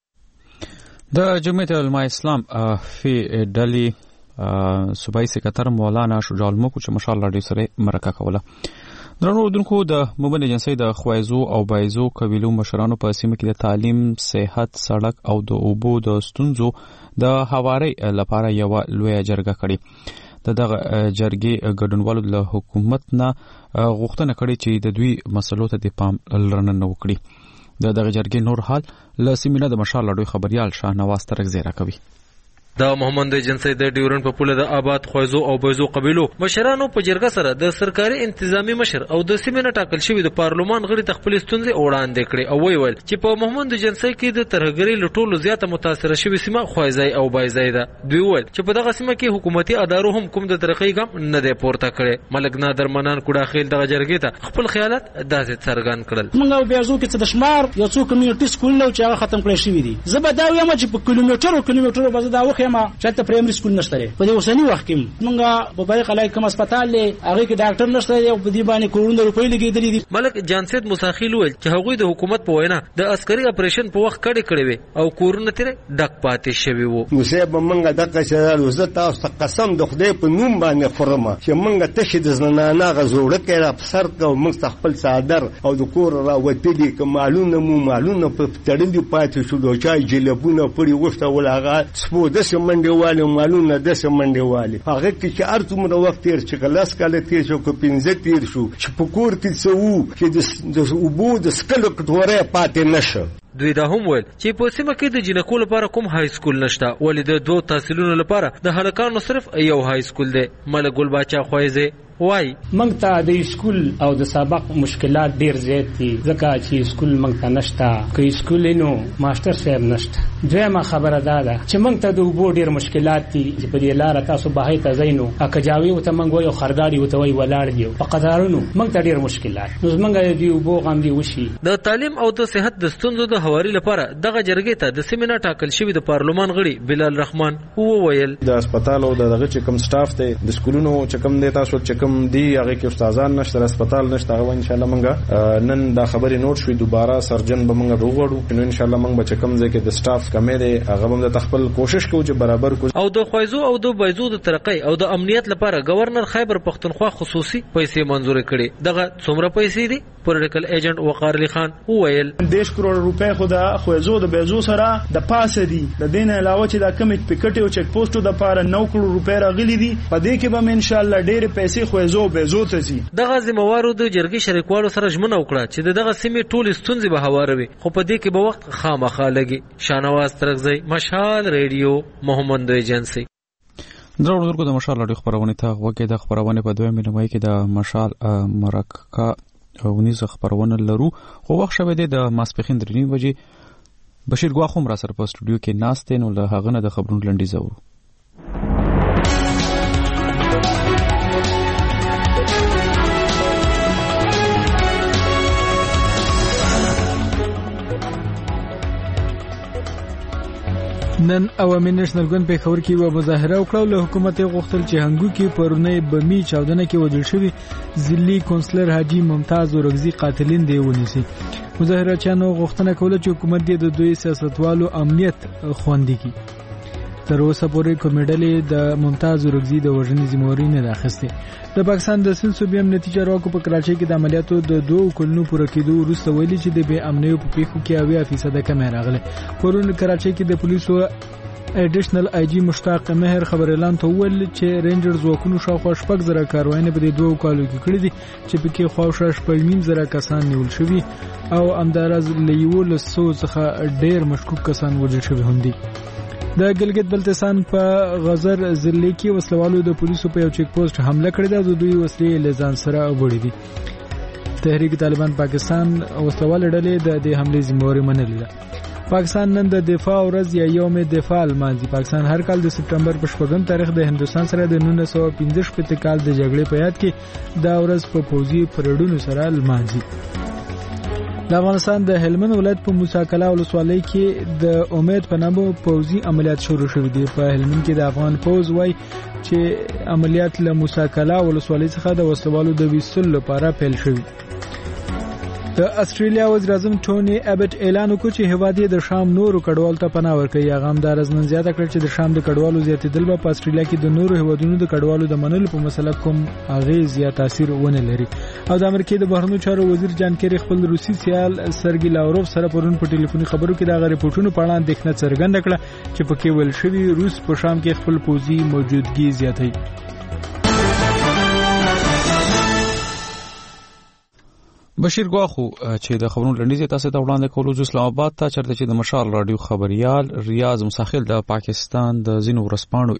S1: د جمعیت علماء اسلام فی ډلی صوبایي سکرټر مولانا شجاع الملک چې ماشاءالله ډېر سره مرکه کوله درنو اردوونکو د مومن ایجنسۍ د خوایزو او بایزو قبیلو مشرانو په سیمه کې د تعلیم، صحت، سړک او د اوبو د ستونزو د هواري لپاره یو لوی جرګه کړې د دغه جرګې ګډونوالو له حکومت نه غوښتنه کړې چې د دوی مسلو ته د پام لرنه وکړي د دغه جرګې نور حال له سیمه د ماشاءالله ډوي خبريال شاهنواز ترک زیرا کوي
S2: د محمد ایجنسۍ د ډیورن په پوله د آباد خوایزو او بایزو قبیلو مشرانو په جرګه سره د سرکاري انتظامی مشر او د سیمې نه ټاکل شوی د پارلمان غړي د خپل ستونزې وړاندې کړي او ویل چې په محمد ایجنسۍ کې د ترهګرۍ لټولو زیاته متاثر شوی سیمه خوایزای او بایزای ده دوی ویل چې په دغه سیمه کې حکومتي ادارو هم کوم د ترقۍ ګام نه دی پورته کړي ملک نادر منان کوډا خیل دغه جرګې ته خپل خیالات داسې څرګند کړل
S5: موږ بایزو کې د شمار یو څو کمیونټي سکول نو چې ختم کړی شوی دي زبدا وایم چې په کیلومترو کیلومترو باندې دا وخه ما چې ته سکول نشته په دې اوسنی وخت کې مونږه په بای قلای کوم هسپتال له هغه کې ډاکټر نشته او په دې باندې کروڑونه روپۍ لګیدلې دي
S2: ملک جانسید مساخیل ویل چې هغوی د حکومت په وینا د عسکري اپریشن په وخت کړي کړي وي او کورونه تیر ډک پاتې شوی وو
S3: مصیب مونږه دغه چې وزت تاسو قسم د خدای په نوم باندې خورما چې مونږه تشه د زنانه غزوړه کړه په سر کو موږ خپل صادر او د کور را وتلی ک معلومه مو معلومه په تړلې پاتې شو د چای جلبونه پړي وشته ولغه سپو د سمندوالو معلومه د سمندوالي هغه چې ارتومره وخت تیر چې کلاس کاله تیر شو کو پنځه تیر شو چې په کور کې څو چې د اوبو د سکلو کټوره پاتې نشه
S2: دوی دا هم ویل چې په سیمه کې د جنکو لپاره کوم های سکول نشته ولې د دوه تحصیلونو لپاره د هلکانو صرف یو های سکول دی ملک ګل باچا خوایزه وای
S22: موږ ته د سکول او د سبق مشکلات ډیر زیات دي ځکه چې سکول موږ ته نشته که سکول نو ماستر صاحب نشته دویمه خبره ده چې موږ ته د اوبو ډیر مشکلات دي چې په دې لار تاسو بهای ته زینو اکجاوي او ته موږ یو خرداري او ته وی ولاړ دی په قطارونو موږ ته ډیر مشکلات نو موږ د اوبو غم دی وشي
S2: د تعلیم او د صحت د ستونزو د هواري لپاره دغه جرګې ته د سیمینار ټاکل شوی د پارلمان غړي بلال رحمان هو ویل
S23: د هسپتال او دغه چې کوم سټاف ته د سکولونو چې کوم دی تاسو چې کوم دی هغه کې استادان نشته هسپتال نشته هغه ان شاء الله مونږه نن دا خبرې نوٹ شوې دوباره سرجن به مونږ وروغړو نو ان شاء الله مونږ به کوم ځای کې د سټاف کمې دی هغه هم د خپل کوشش کوو چې برابر کو
S2: او د خوایزو او د بایزو د ترقۍ او د امنیت لپاره گورنر خیبر پختونخوا خصوصي پیسې منزور کړي دغه څومره پیسې دي پولیټیکل ایجنټ وقار علي خان وویل
S24: دیش کروڑ روپے خو د خوایزو د بایزو سره د پاسه دي د دین علاوه چې د کمیټ پکټ او چک پوسټو د لپاره نو کروڑ روپے راغلي دي په دې کې به ان شاء الله ډېر پیسې خوځو بهزو ته سي.
S2: دغه ذمہوارو د جرګې شریکوالو سره ژمنه وکړه چې دغه سیمې ټول ستونزې به هواروي، خو په دې کې به وخت خامخا لګي. شاهنواز ترغزی، مشال ریډیو، محمد ایجنسی.
S1: درو درو د مشال اړیخ خبرونه ته وګړي د خبرونه په دوه مینه کې د مشال مرکه ونیز خبرونه لرو، خو وخت شوه د ماسپخین درې بجې بشیر ګواخوم را سره په سټوډیو کې ناست نو له هغه نه د خبرونو لنډي زورو.
S11: نن عوامي نېشنل ګوند په خبر کې و مظاهره وکړه له حکومت غوښتل چې هنګو کې پرونی بمی چاودنه کې وژل شوی ضلعي کونسلر حاجی ممتاز اورغزي قاتلین دی ونیسي. مظاهرچیانو غوښتنه کوله چې حکومت دې د دوی سیاستوالو امنیت خوندي کړي. تر اوسه پورې کومېډلې د ممتاز اورغزي د وژنې ذمہواري نه اخیستې. د پاکستان د سند صوبې امنیتي چارواکو په کراچۍ کې د عملیاتو د دوه کلونو پوره کېدو وروسته ویلي چې د بې امنیو په پیښو کې اویا فیصد کمې راغله. پرون کراچۍ کې د پولیسو اډیشنل آی جی مشتاق مهر خبر اعلان ته ویل چې رینجرز ځواکونو شاوخوا شپږ زره کاروانونه په دې دوه کالو کې کړې دي چې پکې خواوشا شپږ نیم زره کسان نیول شوي او همداراز له یو لسو څخه ډېر مشکوک کسان وژل شوي هم دي. د ګلګت بلتستان په غزر ضلع کې وسلوالو د پولیسو په یو چیک پوسټ حمله کړې ده. د دوی وسلې له ځان سره وړي دي. تحریک طالبان پاکستان وسلوال ډلې د دې حملې ذمہواري منلې ده. پاکستان نن د دفاع ورځ یا یوم دفاع لمانځي. پاکستان هر کال د سپټمبر په شپږم تاریخ د هندستان سره د نولس سوه پنځه شپېته کال د جګړې په یاد کې دا ورځ په پوځي پریډونو سره لمانځي. د افغانستان د هلمند ولایت په موسی کلا ولسوالۍ کې د امید په نامه پوځي عملیات شروع شوي دي. په هلمند کې د افغان پوځ وایي چې عملیات له موسی کلا ولسوالۍ څخه د وسلوالو د ویستلو لپاره پیل شوي. د استرالیا وزیر اعظم ټونی ابټ اعلان وکړ چې هیواد د شام نورو کډوالو ته پناه ورکوي. هغه همدار ازمن زیاته کړ چې د شام د کډوالو زیاتېدل به په استرالیا کې د نورو هیوادونو د کډوالو د منلو په مسله کوم اغیز یا تاثیر ونه لري. او د امریکا د بهرنیو چارو وزیر جان کیری خپل روسي سیال سرګي لاوروف سره پرون په ټلیفوني خبرو کې دا ریپورتونو په اړه اندېښنه څرګنده کړه چې پکې ویل شوی روس په شام کې خپل پوځي موجودګي زیاتوي.
S1: بشیر ګواخو چې د خبرونو لنډیز تاسو ته وړاندې کولو د اسلام آباد ته چرته چې د مشال رادیو خبريال ریاض مساخل د پاکستان د زینو ورسپانو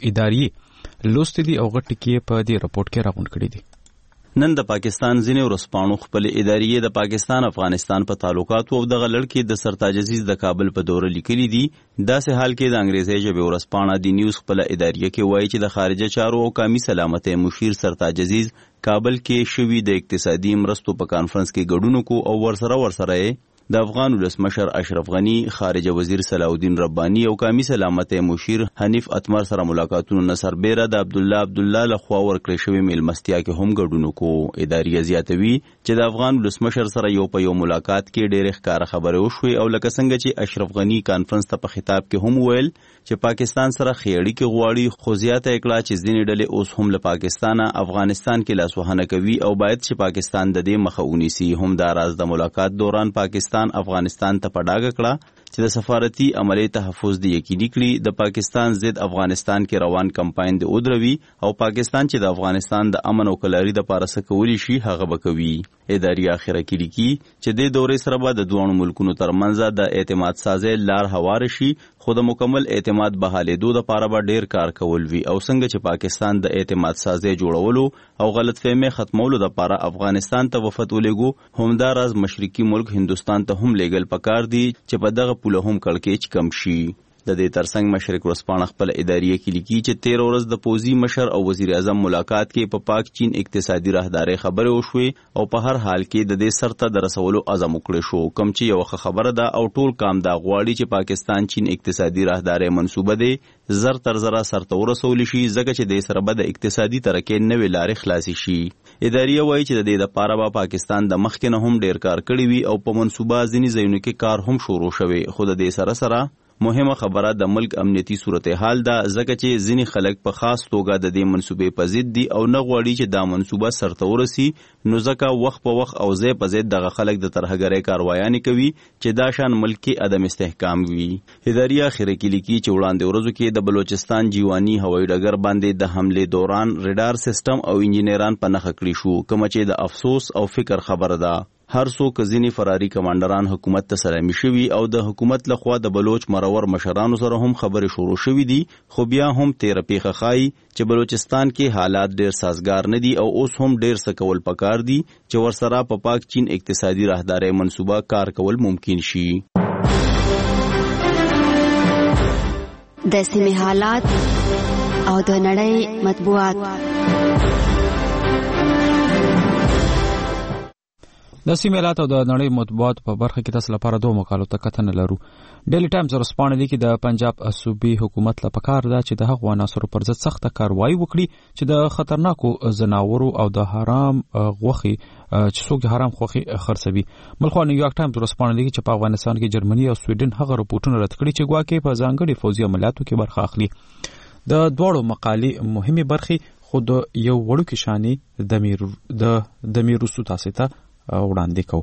S1: ادارې لوست دي او غټ کې په دې رپورت کې راغونډ کړی دي.
S6: نن د پاکستان ځینې ورسپانو خپل ادارې د پاکستان افغانستان په تعلقاتو او د غلړ کې د سرتاج عزیز د کابل په دوره لیکلي دي. داسې حال کې د انګریزي ژبې ورسپانه د نیوز خپل ادارې کې وایي چې د خارجه چارو او قومي سلامتۍ مشیر سرتاج عزیز کابل کې شوی د اقتصادي مرستو په کانفرنس کې ګډون کو او ورسره ورسره د افغان ولسمشر اشرف غنی، خارجه وزیر صلاح الدین ربانی او قومي سلامتۍ مشیر حنیف اتمر سره ملاقاتونو نه سربېره د عبد الله عبد الله لخوا ورکړې شوی میلمستیا کې هم ګډون کو. ادارې زیاتوي چې د افغان ولسمشر سره یو په یو ملاقات کې ډېر ښکاره خبرې وشوي او لکه څنګه چې اشرف غنی کانفرنس ته په خطاب کې هم ویل چې پاکستان سره خېړی کې غواړي، خو زیاته کړه چې ځینې ډلې اوس هم له پاکستانه افغانستان کې لاسوهنه کوي او باید چې پاکستان د دې مخه ونیسي. هم دا راز د ملاقات دوران پاکستان افغانستان ته پډاګه کړه چې د سفارتي عملی تحفظ دی یقیني کړي، د پاکستان ضد افغانستان کې روان کمپاین د ودروي او پاکستان چې د افغانستان د امن او کلاري د پاره څه کولی شي هغه وکوي. ادارې اخره کې لیکي چې د دورې سره به د دوه ملکونو ترمنځ د اعتماد سازي لار هوار شي، خو د مکمل اعتماد بحالېدو لپاره به ډیر کار کول وي او څنګه چې پاکستان د اعتماد سازي جوړولو او غلط فهمي ختمولو لپاره افغانستان ته وفد ولېګو، همداراز مشرقي ملک هندستان ته هم لېګل پکار دي چې په دغه پوله هم کړکېچ کم شي. د دې ترڅنګ مشرق ورسپانه خپل ادارې کې لیکي چې تیر ورځ د پوزي مشر او وزیر اعظم ملاقات کې په پاک چین اقتصادي راهداري خبرې وشوي او په هر حال کې د دې سرته د رسولو عزم وکړ شو، کوم چې یو خبره ده او ټول کام دا غواړي چې پاکستان چین اقتصادي راهداري منسوبه ده زر تر زر سرته ورسول شي، ځکه چې د سره به د اقتصادي ترقې نوې لارې خلاص شي. ادارې وایي چې د دې لپاره به پاکستان د مخکې نه هم ډیر کار کړی وي او په منسوبه ځینې ځایونو کې کار هم شروع شوی، خو د دې سره سره مهمه خبره د ملک امنیتي صورتحال ده ځکه چې ځینې خلک په خاص توګه د دې منصوبې په ضد دي او نه غواړي چې دا منصوبه سرته ورسي، نو ځکه وخت په وخت او ځای په ځای دغه خلک د ترهګرۍ کاروایانې کوي چې دا شان ملک کې عدم استحکام وي. ادارې اخره کې لیکي چې وړاندې ورځو کې د بلوچستان جیواني هوایي ډګر باندې د حملې دوران ریډار سیستم او انجینران په نښه کړي شو، کومه چې د افسوس او فکر خبره ده. هر څوک ځینې فراري کمانډران حکومت ته سلامي شوي او د حکومت لخوا د بلوچ مرور مشرانو سره هم خبرې شروع شوي دي، خو بیا هم تیره پیښه ښایي چې بلوچستان کې حالات ډیر سازګار نه دي او اوس هم ډیر څه کول پکار دي چې ورسره په پاک چین اقتصادي راهدارۍ منصوبه کار کول ممکن شي.
S7: د سیمې حالات او د نړۍ مطبوعات.
S1: د سیمې حالات او د نړۍ مطبوعات په برخه کې تاسو لپاره دوه مقالو ته کتنه لرو. ډیلی ټایمز ورسپانه لیکي د پنجاب صوبي حکومت له پکار ده چې د هغو عناصرو پر ضد سخته کاروایی وکړي چې د خطرناکو ځناورو او د حرام غوښې چې څوک حرام غوښې خرڅوي. بلخوا نیویارک ټایمز ورسپانه لیکي چې په افغانستان کې جرمني او سویډن هغه رپورټونه رد کړي چې ګواکې په ځانګړي فوځي عملیاتو کې برخه اخلي. د دواړو مقالې مهمې برخې خو د یو وړوکي شانې د میر د د میروسو تاسو ته وړاندې کوو.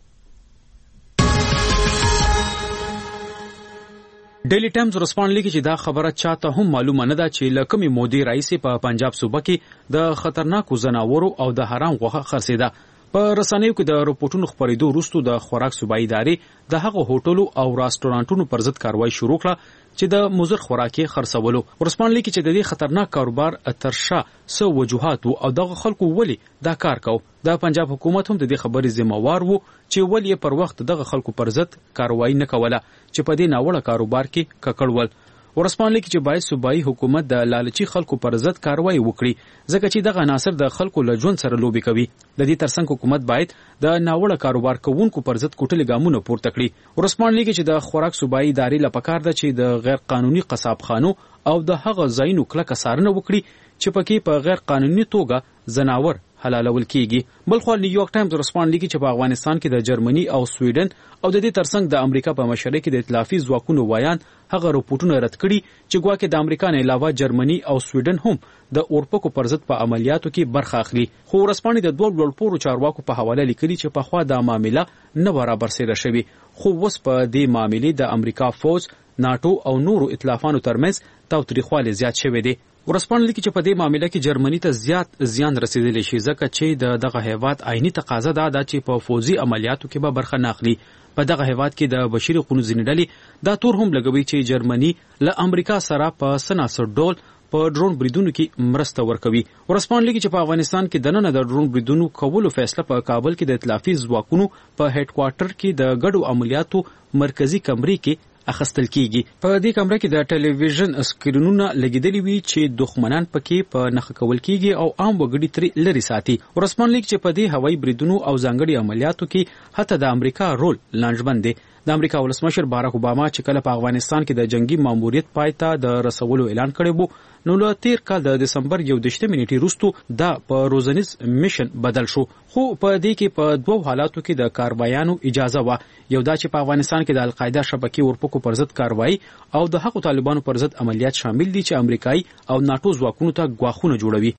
S1: ډیلی ټایمز ورسپانه لیکي چې دا خبره چاته هم معلومه نه ده چې له کومې مودې راهیسې په پنجاب صوبه کې د خطرناکو ځناورو او د حرام غوښه خرڅېده. په رسنیو کې د رپورټونو خپرېدو وروسته د خوراک صوبایي ادارې د هغو هوټلو او راسټورانټونو پر ضد کاروایی شروع کړه چې د مضر خوراکي خرڅولو. ورسپانه لیکي چې د دې خطرناک کاروبار تر شا څه وجوهات او دغه خلکو ولې دا کار کو. د پنجاب حکومت هم د دې خبرې ذمہوار وو چې ولې پر وخت دغه خلکو پر ضد کاروایی نه کوله چې په دې ناوړه کاروبار کې ککړول. ورسپانه لیکي چې باید صوبایي حکومت د لالچي خلکو پر ضد کاروایی وکړي ځکه چې دغه عناصر د خلکو له ژوند سره لوبې کوي. د دې ترڅنګ حکومت باید د ناوړه کاروبار کوونکو پر ضد کوټلې ګامونه پورته کړي. ورسپانه لیکي چې د خوراک صوبایي ادارې له پکار ده چې د غیر قانوني قصابخانو او د هغه ځایونو کلکه څارنه وکړي چې پکې په غیر قانوني توګه ځناور حلالول کیږي. بلخوا نیویارک ټایمز ورسپانه لیکي چې په افغانستان کې د جرمني او سویډن او د دې ترڅنګ د امریکا په مشرۍ کې د ائتلافي ځواکونو وایان هغه رپورټونه رد کړي چې ګواکې د امریکا نه علاوه جرمني او سویډن هم د اورپکو پر ضد په عملیاتو کې برخه اخلي. خو ورسپانه د دوه لوړپوړو چارواکو په حواله لیکلي چې په خوا د معاملې نه برابر سره شوی، خو اوس په دې معاملې د امریکا فوج، ناتو او نورو ائتلافانو ترمنځ تاوتریخوالی زیات شوی دی. ورسپانه لیکي چې په دې معاملې کې جرمني ته زیات زیان رسیدلی شي ځکه چې د دغه هیواد عیني تقاضا ده چې په فوزي عملیاتو کې به برخه نه اخلي. په دغه هیواد کې د بشري حقوقو ځینې ډلې دا تور هم لګوي چې جرمني له امریکا سره په سناسر ډول په ډرون بریدونو کې مرسته ورکوي. ورسپانه لیکي چې په افغانستان کې دننه د ډرون بریدونو کولو فیصله په کابل کې د ائتلافي ځواکونو په هډ کوارټر کې د ګډو عملیاتو مرکزی کمرې کې اخستل کیږي. په دې کمره کې د ټلویزیون سکرینونه لګیدلي وي چې دښمنان پکې په نښه کول کیږي او عام وګړي ترې لري ساتي. ورسپانه لیکي چې په دې هوایي بریدونو او ځانګړي عملیاتو کې حتی د امریکا رول لانجمن دی. د امریکا ولسمشر باراک اوباما چې کله په افغانستان کې د جنگي ماموریت پای ته د رسولو اعلان کړی وو، نو له تیر کال د دسمبر یو دشتمې نیټې وروسته دا په روزنیز میشن بدل شو. خو په دې کې په دوه حالاتو کې د کاروایانو اجازه و. یو دا چې په افغانستان کې د القاعده شبکې ورپکو پر ضد کاروایی او د حق طالبانو پر ضد عملیات شامل دي چې امریکایي او ناتو ځواکونو ته ګواښونه جوړوي.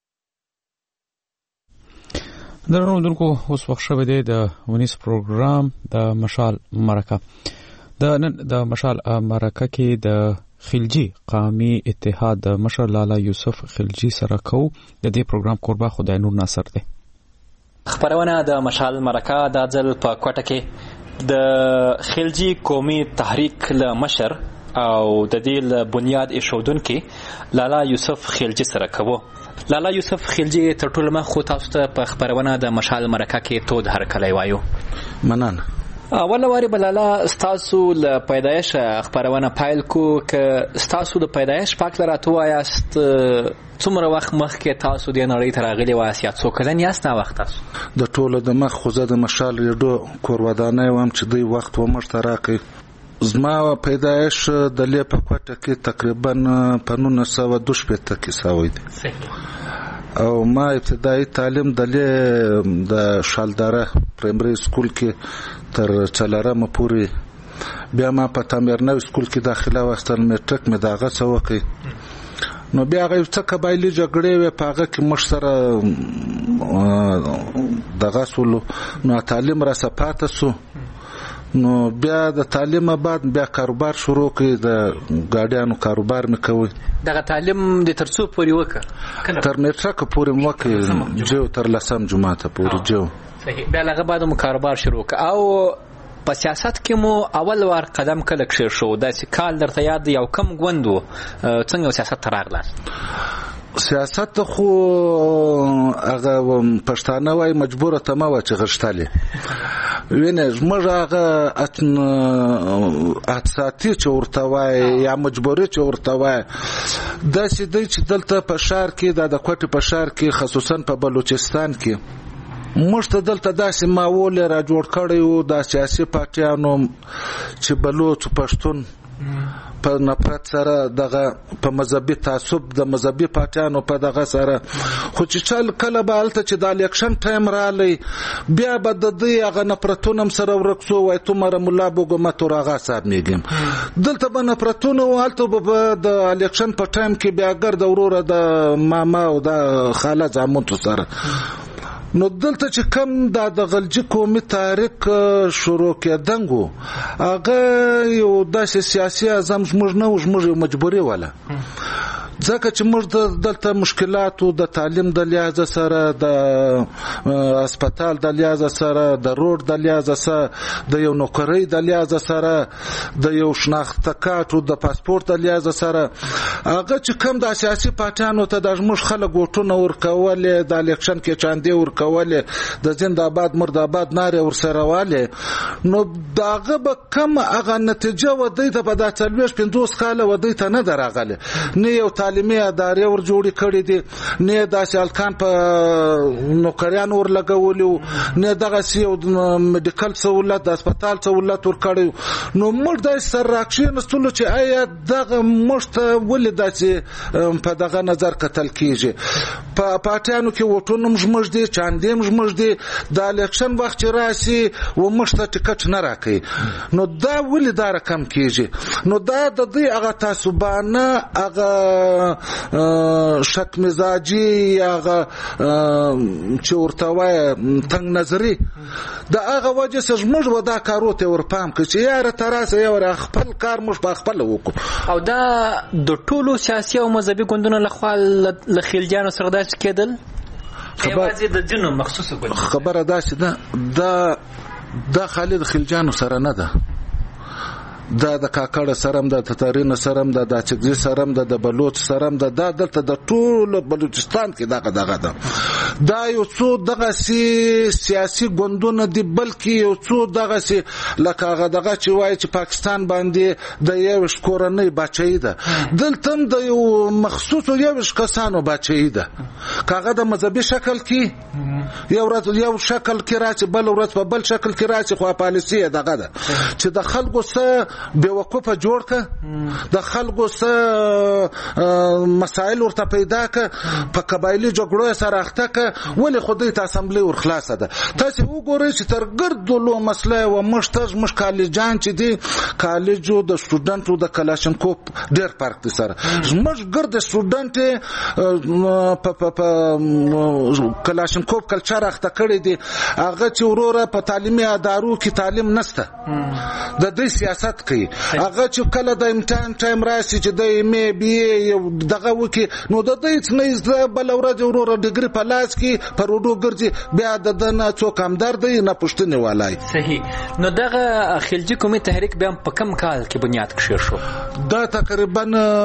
S1: درنوونکو اوس وخت شوی دی د ونیس پروګرام د مشال مرکه. د نن د مشال مرکه کې د خلجی قومي اتحاد د مشر لالا یوسف خلجی سره کو. د دې پروګرام قربا خدای نور ناصر دی.
S8: خبرونه د مشال مرکه د ځل په کوټه کې د خلجی قومي تحریک له مشر او د دې له بنیاد ایښودونکي لالا یوسف خلجی سره کوو. لالا یوسف خلجی تر ټولو مخ تاسو ته په خبرونه د مشال مرکه کې تود هرکلی وایو.
S23: مننه.
S8: اوله واری بلالا ستاسو له پیدایش خبرونه پایل کو ک ستاسو د پیدایش پاک لراتو آیاست څومره وخت مخکې تاسو د نړۍ ته راغلي وایاست یا څو کلن یاست نا وخت تاسو
S23: د ټولو د مخ خو زه د مشال ریډیو کورودانه وم چې دوی وخت و مړ راکې. زما پیدایش د لې په کوټه کې تقریبا په نولس سوه دوه شپېته کې سوی دی او ما ابتدایي تعلیم د لې د شالداره پرایمري سکول کې تر څلورمه پورې
S9: بیا ما په تعمیر نو سکول کې داخله واستل میټریک مې داغه څه وکړ نو بیا هغه څه قبایلی جګړې وې په هغه کې مش سره دغه سولو نو تعلیم را سپاته سو نو بیا د تعلیم بعد بیا کاروبار شروع کړ د ګاډیانو کاروبار مې کوي
S8: دغه تعلیم د ترڅو پورې وکړ
S9: تر میټرک پورې وکړ جو تر لسم جمعه پورې جو
S8: صحیح بیا هغه بعد مو کاروبار شروع کړ او په سیاست کې مو اول وار قدم کله کښې شو داسې کال درته یاد یو کم ګوند و څنګه سیاست ته راغلاست
S9: سیاست خو هغه پښتانه وای مجبوره تمه و چې غشتالي وینه زموږ هغه اتساتی چې ورته وای یا مجبوري چې ورته وای داسې دی چې دلته په ښار کې د کوټې په ښار کې خصوصا په بلوچستان کې موږ ته دلته داسې ماحول را جوړ کړی و د سیاسي پارټیانو چې بلوچ پښتون په نفرت سره دغه په مذهبي تعصب د مذهبي پارټیانو په دغه سره خو چې چل کله به هلته چې د الیکشن ټایم رالی بیا به د دوی هغه نفرتونه هم سره ورکسو وای تو مره ملا بوګمه تور هغه صاحب میګم دلته به نفرتونه و هلته به د الیکشن په ټایم کې بیا ګرد وروره د ماما او د خاله زامن سره نو دلته چې کم دا د غلجي قومي تاریخ شروع کېدنګو هغه یو داسې سیاسي اعظم زموږ نه و زموږ یو مجبوري وله ځکه چې موږ دلته مشکلاتو د تعلیم د لحاظ سره د هسپتال د لحاظ سره د روډ د لحاظ سره د یو نوکرۍ د لحاظ سره د یو شناخته کارت د پاسپورت د لحاظ سره هغه چې کم د سیاسي پارټیانو ته د موږ خلک وټونه ورکول د الیکشن کې چاندې ورکول د زنده‌باد مرده‌باد ناره ورسره واله نو داغه به کم هغه نتیجه ودی ته په داسې څلوېښت پنځوس کاله ودی ته نه دراغله نه یو تعلیمي ادارې ور جوړې کړې دي نه داسې الکان په نوکریان ور لګولو نه دغه یو میډیکل سہولت د هسپتال سہولت ور کړو نو موږ د سر راکشي نستلو چې آیا دغه مشته ولې داسې په دغه نظر کتل کیږي په پاتانو کې وټونو مجمج دي چاندې مجمج دي د الیکشن وخت راسي و مشته ټیکټ نه راکې نو دا ولې دا رقم کیږي نو دا د دې هغه تعصبانه هغه شک مزاجي هغه چې ورته وای تنگ نظری دا هغه وجه چې موږ ودا کارو ته ورپام کې چې یاره تراسه یو خپل کار موږ په خپل وکړو
S8: او دا د ټولو سیاسي او مذهبي ګوندونو لخوا له خلجانو سره داسې کېدل یوازې د دینو مخصوصه ګوند
S9: خبره داسې ده دا دا خالد خلجانو سره نه ده دا د کاکړ سرم د تتارین سرم د داچګزي سرم د بلوچ سرم د دلته د ټول بلوچستان کې دغه دغه ده دا یو څو دغه سیاسي ګوندونه دي بلکې یو څو دغه سي لکه هغه دغه چې وایي چې پاکستان باندې د یو شکورنۍ بچی ده دلته د یو مخصوص یو کسانو بچی ده کاغه د مذهبي شکل کې یو ورځ یو شکل کې راځي بل ورځ په بل شکل کې راځي خو پالیسي دغه ده چې د خلکو سره بیوقوفه جوړ ک د خلکو سره مسائل ورته پیدا ک په قبایلی جګړو سره اخته ک ولې خدای ته اسمبلی ور خلاصه ده تاسو وګورئ چې تر ګردلو مسله و مشتج مش کالجان چې دی کالجو د سټوډنټو د کلاشنکوف ډېر فرق دي سره مش ګرد سټوډنټ په په کلاشنکوف کلچر اخته کړی دی هغه چې وروره په تعلیمي ادارو کې تعلیم نشته د دې سیاست کوي هغه چې کله د امتحان ټایم راشي چې د مې بي دغه وکي نو د دې څنګه بل ورځ وروره ډیګري په لاس کې پروډو ګرځي بیا د دنه څوک همدار دی نه پښتني والای
S8: صحیح نو دغه خلجي قومي تحریک بیا په کم کال کې بنیاد کښې شو
S9: دا تقریبا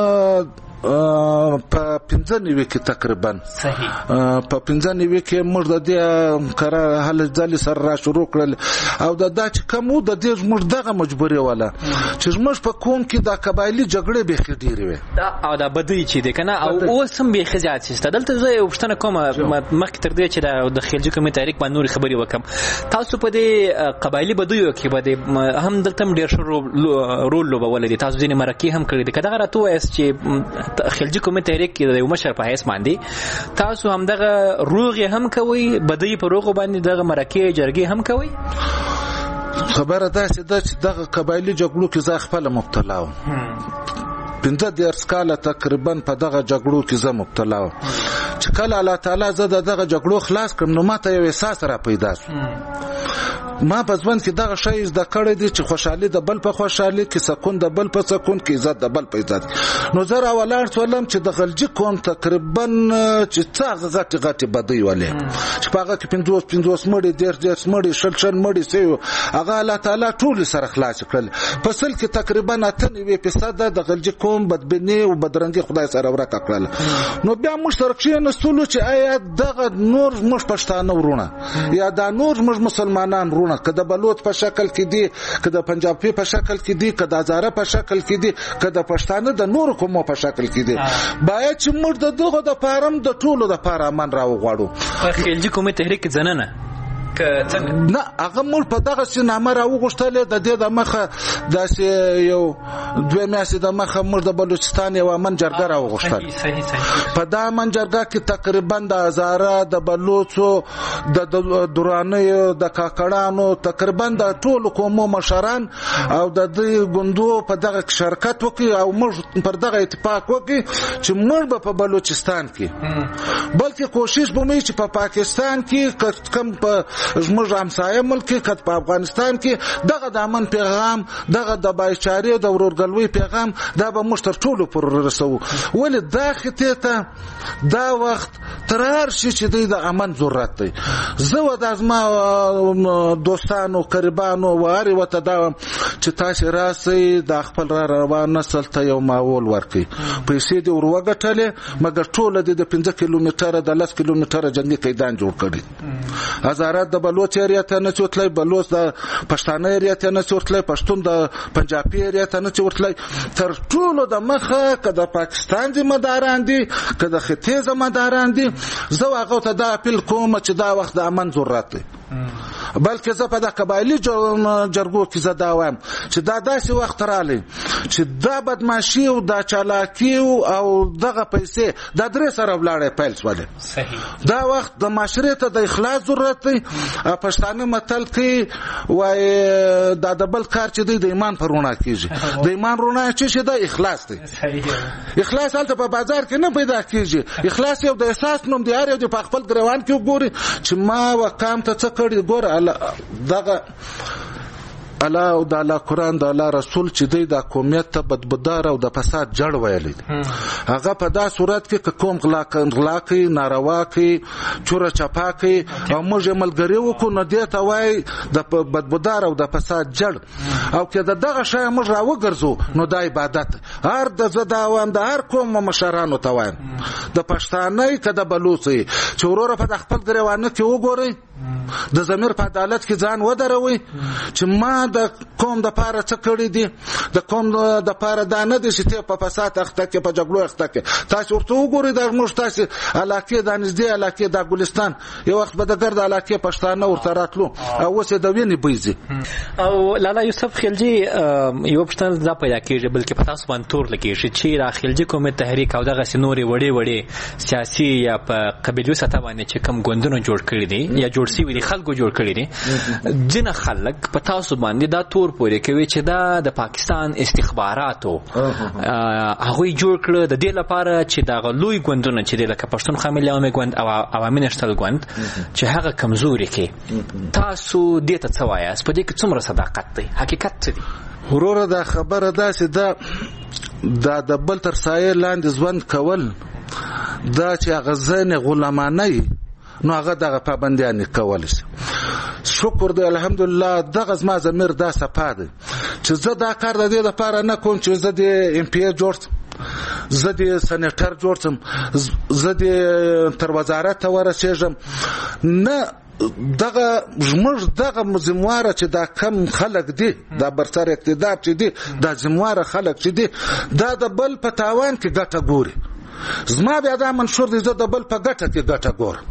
S9: په پنځه نیوي کې تقریبا
S8: صحیح
S9: په پنځه نیوي کې موږ د دې قرار حل ځل سره را شروع کړل او د داچ کومو د دې موږ دغه مجبوري ولا چې موږ په کوم کې د قبایلی جګړې به خډيري وي
S8: دا او دا بدوي چې د کنه او اوس هم به خزات شته دلته زه یو پښتنه کومه مخکې تر دې چې د خلجي قومي تحریک باندې نور خبري وکم تاسو په دې قبایلی بدوي کې به هم دلته ډېر شروع رول لوبول دي تاسو ځینې مرکه هم کړی دي کدا غره تو اس چې خلجي قومي تحریک کې د یو مشر په حیث باندې تاسو هم دغه روغ هم کوي بدی په روغ باندې دغه مرکه جرګي هم کوي
S9: خبره داسې ده چې دغه قبایلي جګړو کې زه خپله مبتلا وم پنځه دېرش کاله تقریبا په دغه جګړو کې زه مبتلا وم چې کله الله تعالی زه د دغه جګړو خلاص کړم نو ماته یو احساس را پیدا شو ما په ژوند کې دغه شی زده کړی دی چې خوشحالي د بل په خوشحالي کې، سکون د بل په سکون کې، عزت د بل په عزت. نو زه راولاړ شولم چې د غلجي قوم تقریبا چې څه غټې غټې بدۍ ولې چې په هغه کې پنځوس پنځوس مړي دېرش دېرش مړي شل شل مړي سوي هغه الله تعالی ټول سره خلاص کړل. په سل کې تقریبا اته نوي فیصده د غلجي قوم بدبیني او بدرنګي خدای سره ورکه کړل. نو بیا موږ سره کښېنستلو چې آیا دغه نور موږ پښتانه ورونه یا دا نور موږ مسلمانان ورونه که د بلوچ په شکل کې دي، که د پنجابي په شکل کې دي، که د هزاره په شکل کې دي، که د پښتانه د نورو قومو په شکل کې دي، باید چې موږ د دغه د پارم د ټولو د پاره امن راوغواړو.
S8: خلجي قومي تحریک زنانه
S9: نه هغه موږ په دغه سینامه راوغوښتلې د دې د مخه داسې یو دوه میاشتې د مخه موږ د بلوچستان یو امن جرګه راوغوښتل. په دا امن جرګه کې تقریبا د هزاره د بلوچو د درانیو د کاکړانو تقریبا د ټولو قومو مشران او د دې ګوندو په دغه شرکت وکړي او موږ پر دغه اتفاق وکړي چې موږ به په بلوچستان کې بلکې کوشش به وکړو چې په پاکستان کې کم په زموږ همسایه ملک کې په افغانستان کې دغه د امن پیغام، دغه د بایچاري د ورورګلوي پیغام دا به موږ تر ټولو پورې رسوو. ولې دا خطې ته دا وخت تر هر شي چې دی د امن ضرورت دی. زه و د زما دوستانو قریبانو و هر یوه ته دا چې تاسې راسئ د خپل را روان نسل ته یو ماحول ورکړئ. پیسې دې ور وګټلې مګر ټوله دې د پنځه کیلومتره د لس کیلومتره جنګي قیدان جوړ کړي. هزاره د بلوچ ایریا ته نه چورتلی، بلوچ د پښتانه ایریا ته نه چورتلی، پښتون د پنجابي ایریا ته نه چورتلی. تر ټولو د مخه که د پاکستان ذمہ داران دي که د خطې ذمہ داران دي زه هغو ته دا اپیل کوم چې دا وخت د امن ضرورت دی. بلکې زه په د قبایلي جرګو کې زه دا وایم چې دا داسې وخت رالی چې دا بدماشي او دا چالاکي او دغه پیسې دا درې سره ولاړې پیل شولې. دا وخت د معاشرې ته د اخلاص ضرورت دی. پښتانه متل کوي وایي دا د بل کار چې دی د ایمان پر رڼا کېږي. د ایمان رڼا چې شي دا اخلاص دی. اخلاص هلته په بازار کې نه پیدا کېږي. اخلاص یو د احساس نوم دی. هر یو په خپل ګریوان کې وګوري چې ما وقام ته څه کړي. ګوره دغه الله او د الله قرآن د الله رسول چې دی د قومیت ته بدبدار او د فساد جړ ویلی دی. هغه په دا صورت کې که کوم غلا کوي، ناروا کوي، چوره چپا کوي او موږ یې ملګري وکړو نو دې ته وایي د بدبدار او د فساد جړ. او که د دغه شی موږ راوګرځو نو دا عبادت. هر د زه دا وایم د هر قوم مشرانو ته وایم د پښتانه که د بلوڅ چې وروره په د خپل ګریوانه کې وګورئ، د ضمیر په عدالت کې ځان ودروي چې ما د قوم د پاره څه کړی دي. د قوم د پاره دا نه دي چې ته په فساد اخته کې په جګړو اخته کې. تاسو ورته وګورئ د موږ تاسو علاقې د نږدې علاقې د ګلستان یو وخت به د ګرد علاقې پښتانه ورته راتلو او اوس د وینې بویځي.
S8: او لالا یوسف خلجي یو پښتنه دا پیدا کېږي بلکې په تاسو باندې تور لګېږي چې را خلجي قومي تحریک او دغه سنوري وړي وړي سیاسي یا په قبیلو سطح باندې چې کوم ګوندونه جوړ کړي دي یا جوړ شوي دي خلکو جوړ کړي دي. ځینې خلک په تاسو باندې دا تور پورې کوي چې دا د پاکستان استخباراتو هغوی جوړ کړه د دې لپاره چې دا لوی ګوندونه چې دی لکه پښتون خامل عوامي ګوند او عوامي نشتل ګوند چې هغه کمزوري کې. تاسو دې ته څه وایاست؟ په دې کې څومره صداقت دی؟ حقیقت څه دی؟
S9: وروره دا خبره داسې ده دا د بل تر سایه لاندې ژوند کول دا چې هغه ځینې غلامانه نو هغه دغه پابندیان کولی شي. شکر دی الحمدلله دغه زما ضمیر دا صفا دی چې زه دا کار د دې لپاره نه کوم چې زه د ایم پی ای جوړ شم، زه د سنیټر جوړ شم، زه د تر وزارت ته ورسېږم. نه، دغه زموږ دغه ذمواره چې دا کم خلک دي دا برتر اقتدار چې دي دا ذمواره خلک چې دي دا د بل په تاوان کې ګټه ګوري. زما بیا دا منشور دی زه د بل په ګټه کې ګټه ګورم.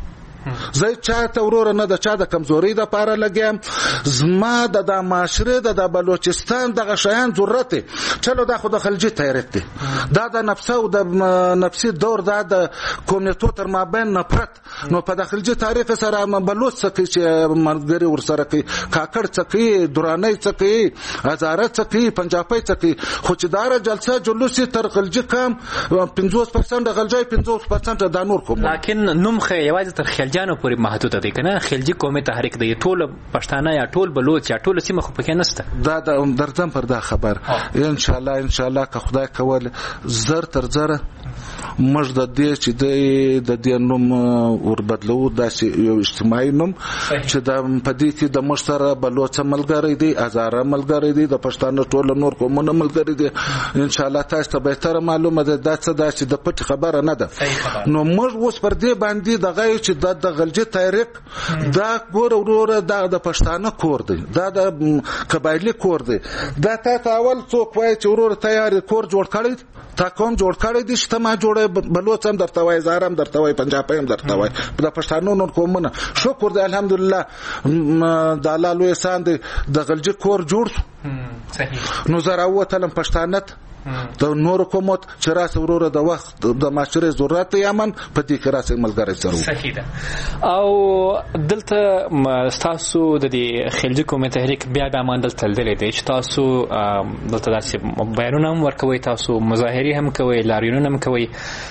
S9: زه چاته ورور نه د چا د کمزوري د پاره لګم زما د د معاشره د د بلوچستان دغه شیان ضرورت چلو دا خو د خلجي تاریخ دی دا د نفس او د نفسي دور دا د کومنټو تر مابین نفرت نو په د خلجي تاریخ سره بلوچ څخه چې مرګري ور سره کوي کاکړ څخه درانه څخه هزاره څخه پنجابي څخه خو چې دار جلسه جلوس تر خلجي کم پنځوس درصد غلجي پنځوس درصد د نور کوم
S8: لکن نوم خو یوازې تر خلجانو پورې محدود دی کنه خلجي قومي تحریک دی ټول پښتانه یا ټول بلوچ یا ټول سیمه خو پکې نشته
S9: دا د درځم پر دا خبر ان شاء الله ان شاء الله که خدای کول زر تر زر مش د دې چې د دې نوم ور بدلو داسې یو اجتماعي نوم چې د پدې کې د مشتره بلوچ ملګری دی هزاره ملګری دی د پښتانه ټول نور کومونه ملګری دی ان شاء الله تاسو ته به تر معلومه ده دا څه دا چې د پټ خبره نه ده نو موږ اوس پر دې باندې دغه چې د غلجي تاریخ دا ګور ورور د پښتانه کور دی دا د قبایلی کور دی دا ته اول څوک وای چې ورور تیار کور جوړ کړی تا کوم جوړ کړی دي چې ما جوړه بلوچ هم درته وای زارم درته وای پنجابي هم درته وای د پښتنو نور کومونه شکر دی الحمدلله د الله لوی سان دی د غلجي کور جوړ صحیح نو زرا وتلم پښتانت د نور کومت چې راس ورور د وخت د معاشره ضرورت یمن په دې کې راس ملګری سره
S8: صحیح ده او دلته تاسو د دې خلجي قومي تحریک بیا به مان دلته تللی دی چې تاسو دلته داسې بیانونه هم ورکوي تاسو مظاهري هم کوي لاریونونه هم کوي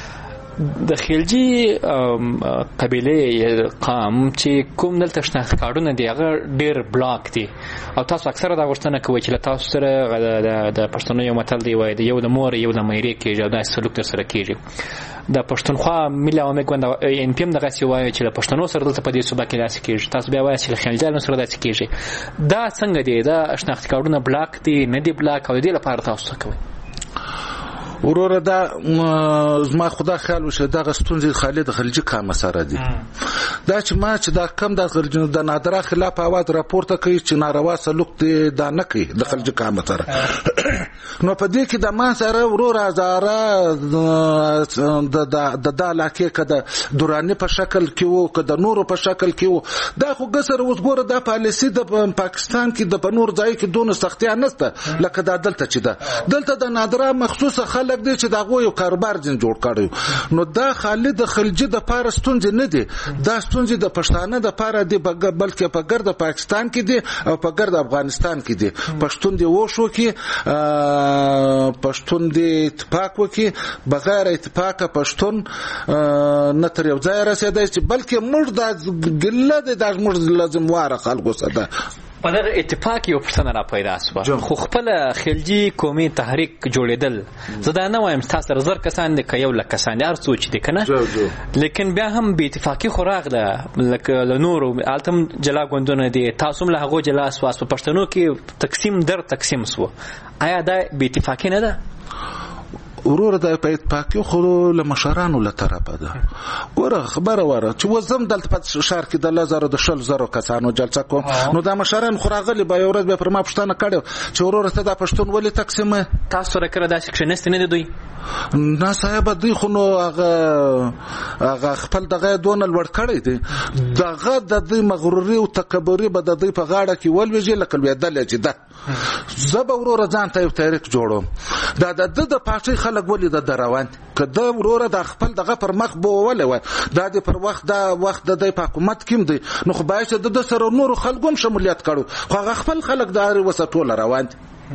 S8: د خلجي قبيله قام چې کوم دلته شناخت کارونه دی هغه ډیر بلاک دي او تاسو اکثره دا غوښتنه کوي چې تاسو سره د پښتنو یو متل دی وای یو د مور یو د مېری کې دا سلوک تر سره کیږي د پښتونخوا ملي او مګوند ان پی ام دغه سی وای چې د پښتنو سره دلته په دې صوبه کې داسې کیږي تاسو بیا وای چې خلجانو سره داسې کیږي دا څنګه دی دا شناخت کارونه بلاک دي نه دی بلاک او دې لپاره تاسو کوي
S9: ورور دا زما خدا خیال وشه دا غستونځي خالد خلجي کام سره دي دا چې ما چې دا کم د خلجي د نادره خلاف आवाज راپورته کوي چې ناروا سلوک دی دا نه کوي د خلجي کام سره نو په دې کې د ما سره ورور هزاره د د د علاقه کده دوراني په شکل کې وو کده نور په شکل کې وو دا خو ګسر اوس ګوره د پالیسي د پاکستان کې د بنور ځای کې دونه سختیا نشته لکه دا دلته چې دا دلته د نادره مخصوصه خلک دي چې دا غو یو کاروبار جن جوړ کړو نو دا خالد خلجي د پارستون نه دي دا ستونزې د پښتانه د پاره دی بلکې په ګرد پاکستان کې دي او په ګرد افغانستان کې دي پښتون دی وشو کې پښتون دی اتفاق وکي بغیر اتفاق پښتون نه تر یو ځای رسیدای چې بلکې موږ د ګله د موږ لازم واره خلکو سره
S8: په دغه اتفاق یو پښتنه را پیدا شوه خو خپل خلجي قومي تحریک جوړېدل زه دا نه وایم تاسو زر کسان دي که یو لک کسان دي هر څوک دي کنه لیکن بیا هم به اتفاقی خو راغله لکه له نورو التم جلا غوندونه دي تاسو له هغه جلا سواس په پښتنو کې تقسیم در تقسیم سو آیا دا به اتفاقی نه ده
S9: ورور د په اتفاقی خو له مشرانو له طرفه ده ګوره خبره وره چې وزم دلته په شهر کې د لزر د شل زرو کسانو جلسه کوم نو د مشران خو راغلي به یو ورځ به پر ما پښتنه کړو چې ورور ته د پښتون ولې تقسیم
S8: تاسو سره کړه داسې کښنست نه دوی
S9: نه صاحب دوی خو نو هغه هغه خپل دغه دون لوړ کړی دي دغه د دوی مغروري او تکبري به د دوی په غاړه کې ولويږي لکه ویدل چې ده زب ورور ځان ته یو تاریخ جوړوم دا د د پاټي خلک ولې د دروان کده ورور د خپل دغه پر مخ بو ولې دا د پر وخت دا وخت د حکومت کیم دی نو خو باید د سره نور خلکو هم شمولیت کړو خو هغه خپل خلک د وسټول روان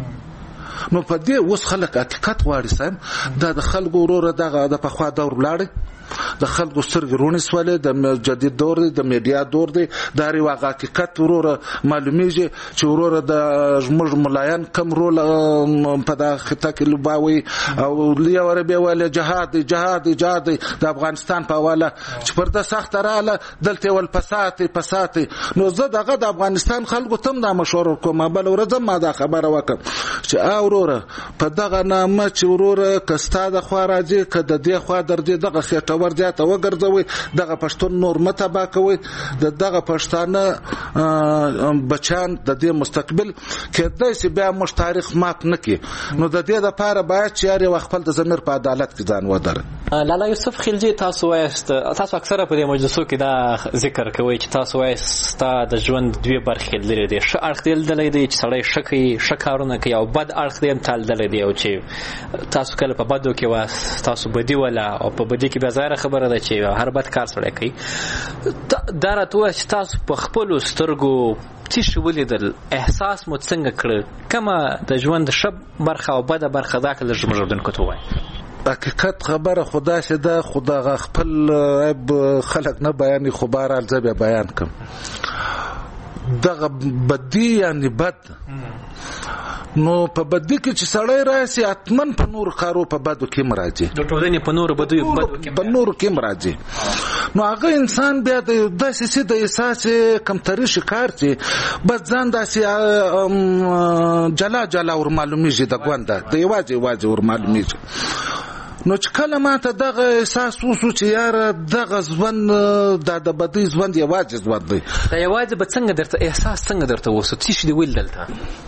S9: نو په دې اوس خلک حقیقت غواړي سم دا د خلکو ورور دغه د پخوا دور ولاړ د خلکو سترګې رونې سولې د جدید دور دی د میډیا دور دی دا ری واقع حقیقت ورور معلومیږي چې ورور د زموږ ملایان کم رول په د خطه کې لوباوي او لیا وربه ول جهاد جهاد جهاد د افغانستان په حواله چې پر د سخت رااله دلته ول فساد فساد نو زه دغه د افغانستان خلکو تم د مشور کومه بل ورځ ما دا خبره وکم چې الله وروره په دغه نامه چې وروره کستا د خوا راځي که د دې خوا در دې دغه خېټور زیاته وګرځوي دغه پښتون نور مه تباه کوئ د دغه پښتانه بچیان د دې مستقبل کېدای شي بیا موږ تاریخ مات نه کړي نو د دې دپاره باید چې هر یو خپل د ضمیر په عدالت کې ځان ودرې.
S8: لالا یوسف خلجي تاسو وایست تاسو اکثره په دې مجلسو کې دا ذکر کوئ چې تاسو وایست ستا د ژوند دوی برخې لري دي ښه اړخ دې لیدلی دی چې سړی ښه کوي ښه کارونه کوي او بد اړخ دې هم تا لیدلی دی او چې تاسو کله په بدو کې واست تاسو بدي ولا او په بدي کې بیا ظاهره خبره ده چې هر بد کار سړی کوي دا راته ووایه چې تاسو په خپلو سترګو څه شي ولیدل احساس مو څنګه کړه کومه د ژوند ښه برخه او بده برخه دا که لږ زموږ اورېدونکو ته ووایه.
S9: حقیقت خبره خدا چې ده خدا خپل عیب خلک نه بیانوي خو بهرحال زه بیا بیان کړم دغه بدي یعنې بد نو په بدي کې چې سړی راشي حتمن په نورو کارو په بدو کې هم راځي
S8: د ټولنې په نورو بدو
S9: په نورو کې هم راځي نو هغه انسان بیا د داسې څه د احساس کمتري شکار چې بس ځان داسې جلا جلا ور معلومیږي د ګونده د یوازې یوازې ور معلومیږي نو چې کله ماته دغه احساس وشو چې یاره دغه ژوند دا د بدۍ ژوند یوازې ژوند دی
S8: دا یوازې به څنګه درته احساس څنګه درته وسو څه شي دې ویل دلته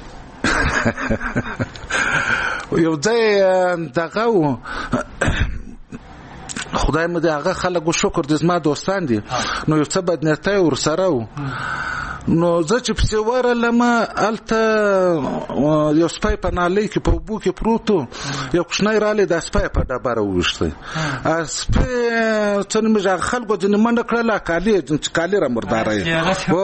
S9: یو ځای دغه و خدای مې د هغه خلکو شکر دې زما دوستان دي نو یو څه بدنیتی ورسره و نو زه چې پسې ورغلم هلته یو سپی په نالۍ کې په اوبو کې پروت و یو کوچنی رالی دا سپی په ډبره وویشتی سپی څه نومېږي هغه خلکو ځینې منډه کړله کالي چې کالي را مرداره یې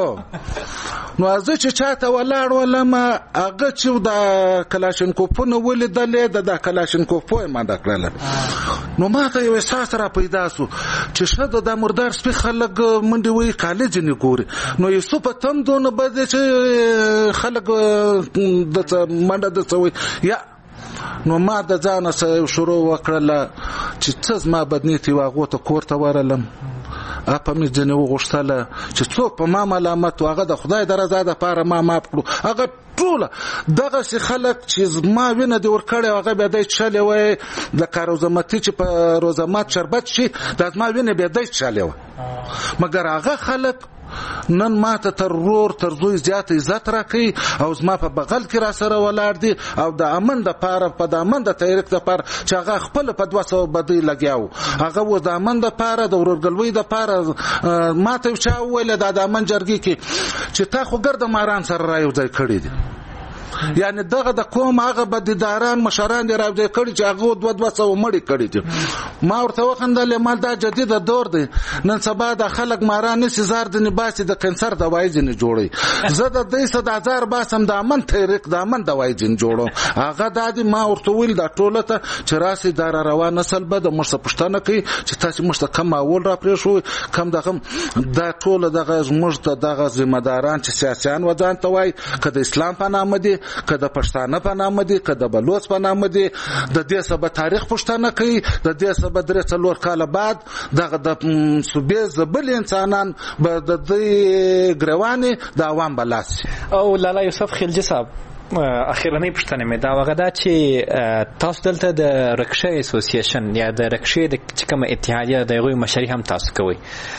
S9: نو زه چې چاته ولاړ ولم هغه چې د کلاشینکوفونه ولیدلې د دا کلاشینکوفو یې منډه کړله نو ما ته یو احساس را پیدا سو چې ښه د دا مردار سپي خلک منډې وایي کالي ځینې ګوري نو یوسف په تندونه به دی چې خلک د منډه د څه وایي یا نو ما د ځانه څه شروع وکړله چې څه زما بدنیت یو هغو ته کور ته ورغلم اپا مې ځینې وغوښتله چې څوک په ما ملامت و هغه د خدای د رضا دپاره ما معاف کړو هغه ټوله دغسې خلک چې زما وینه دې ورکړې هغه بیا دی څښلې وی لکه روزمتي چې په روزمات شربت شي دا زما وینه بیا دی څښلې وه مګر هغه خلک نن ماته تر رور تر زوی زیات عزت راکوي او زما په بغل کې را سره ولاړ دي او د امن دپاره په د امن د تحریک دپاره چې هغه خپله په دوه سوه بدۍ لګیا و هغه اوس د امن دپاره د ورورګلوۍ دپاره ماته یو چا وویله دا د امن جرګې کې چې تا خو ګرده ماران سره را یو ځای کړي دي یعنی دغه د قوم هغه بدیداران مشران دې راوځي کړي چې هغه دوه دوه سوه مړي کړي دي ما ورته وخندل ما دا جدید دور دی نن سبا د خلک ماران نشي زار دني باسي د کانسر دوايي ځنه جوړي زه د دې صد هزار باسم د امن تحریک د امن دوايي ځن جوړو هغه د دې ما ورته ویل د ټوله ته چې راسي دار روان نسل به د مرسته پښتنه کوي چې تاسو مرسته کم اول را پرې شو کم دغه د ټوله دغه مرسته دغه ذمہ داران چې سیاسيان وځان ته وای کده اسلام په نامه دي کده پښتانه په نامه دي کده بلوچ په نامه دي د دې سبا تاریخ پښتنه کوي د دې سبا درې څلور کال بعد دغه د صوبې زبل انسانان به د دې ګروانې د عوام بلاس
S8: او لالا یوسف خلجي صاحب اخیرنۍ پوښتنه مې دا وغه ده چې تاسو دلته د رکشې اسوسییشن یا د رکشې د کومه اتحادیه د هغوی مشري هم تاسو کوئ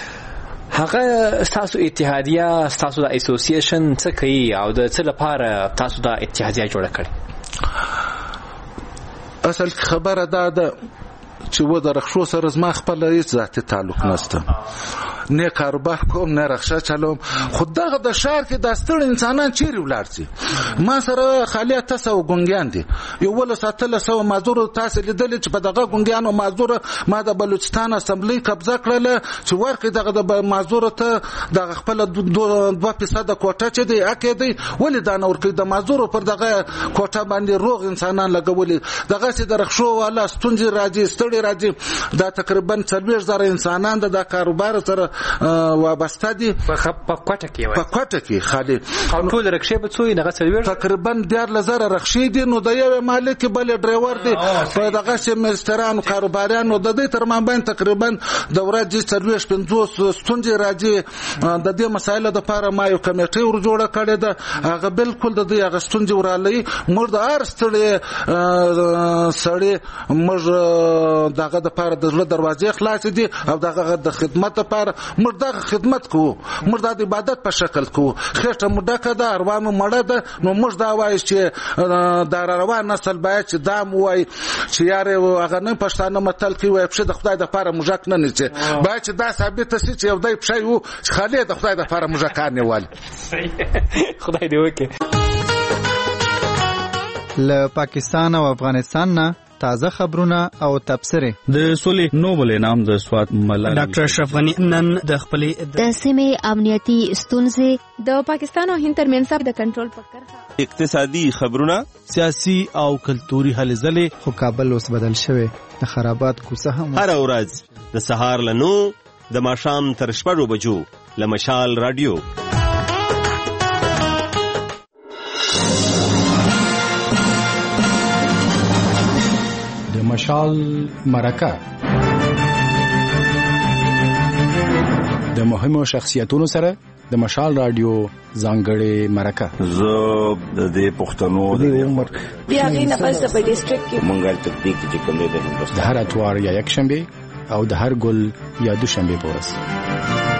S8: هغه تاسو اتحادیه تاسو د اسوسییشن څه کوي او د څه لپاره تاسو د اتحادیه جوړه کړې
S9: اصل خبره دا ده چې و د رخصو سره زما خپل هیڅ ذاتي تعلق نشته نه کاروبار کوم نه رخصه چلوم خود دغه د شهر کې د ستړي انسانان چیرې ولاړ شي ما سره خالی تاسو ګونګیان دي یو ول ساتل سو مازور تاسو لیدل چې په دغه ګونګیان او مازور ما د بلوچستان اسمبلی قبضه کړله چې ورکه دغه د مازور ته د خپل دوه فیصد کوټه چې دی اکه دی ولې دا نور کې د مازور پر دغه کوټه باندې روغ انسانان لګولې دغه چې د رخصو والا ستونزې راځي ستړي راځي دا تقریبا څلور زره انسانان د کاروبار سره وابسته دي
S8: په کوټه کې
S9: په کوټه کې خالي
S8: او ټول رکشې به څوی نه غسل
S9: تقریبا ډیر لزر رکشې دي نو د یو مالک بل ډرایور دی په دغه چې مسترانو کاروباریانو د دې تر مابین تقریبا د ورځې څلويش پنځوس ستونزې راځي د دې مسایلو د لپاره ما یو کمیټه ور جوړه کړې ده هغه بالکل د دې هغه ستونزې ورالې موږ د ارستړې سړی موږ دغه د لپاره د دروازې خلاص دي او دغه د خدمت لپاره موږ دغه خدمت کوو موږ د عبادت په شکل کوو خېټه مو ډکه ده اروا مو مړه ده نو موږ دا وایو چې د روان نسل باید چې دا مو وایي چې یار هغه نه پښتانه متل کوي وایي پښه د خدای د لپاره موږک نه نیسي باید چې دا ثابته شي چې یو دی پښه وو چې خالي د خدای د لپاره موږکان نیول
S8: خدای دې وکړي.
S12: له پاکستان او افغانستان نه تازه خبرونه او تبصره.
S10: د سولې نوبل انعام د سواد ملالۍ
S13: ډاکټر اشرف غنی نن د خپلې
S7: د سیمې امنیتي ستونزې
S14: د پاکستان او هند ترمنځ د کنټرول په کرښه
S15: اقتصادي خبرونه
S25: سیاسي او کلتوري هلې ځلې
S12: خو کابل اوس بدل شوی د خرابات کوڅه هم
S15: هر ورځ د سهار له نو د ماښام تر شپږو بجو له مشال رادیو.
S17: مشال مرکه د مهمو شخصیتونو سره د مشال رادیو ځانګړې مرکه.
S18: زه د دې پښتنو
S19: د عمر بیا غي نه پس په ډیسټریکټ کې
S18: مونږه تطبیق چې کوم دی
S17: د هر اتوار یا یک شنبه او د هر ګل یا دوشنبه پورس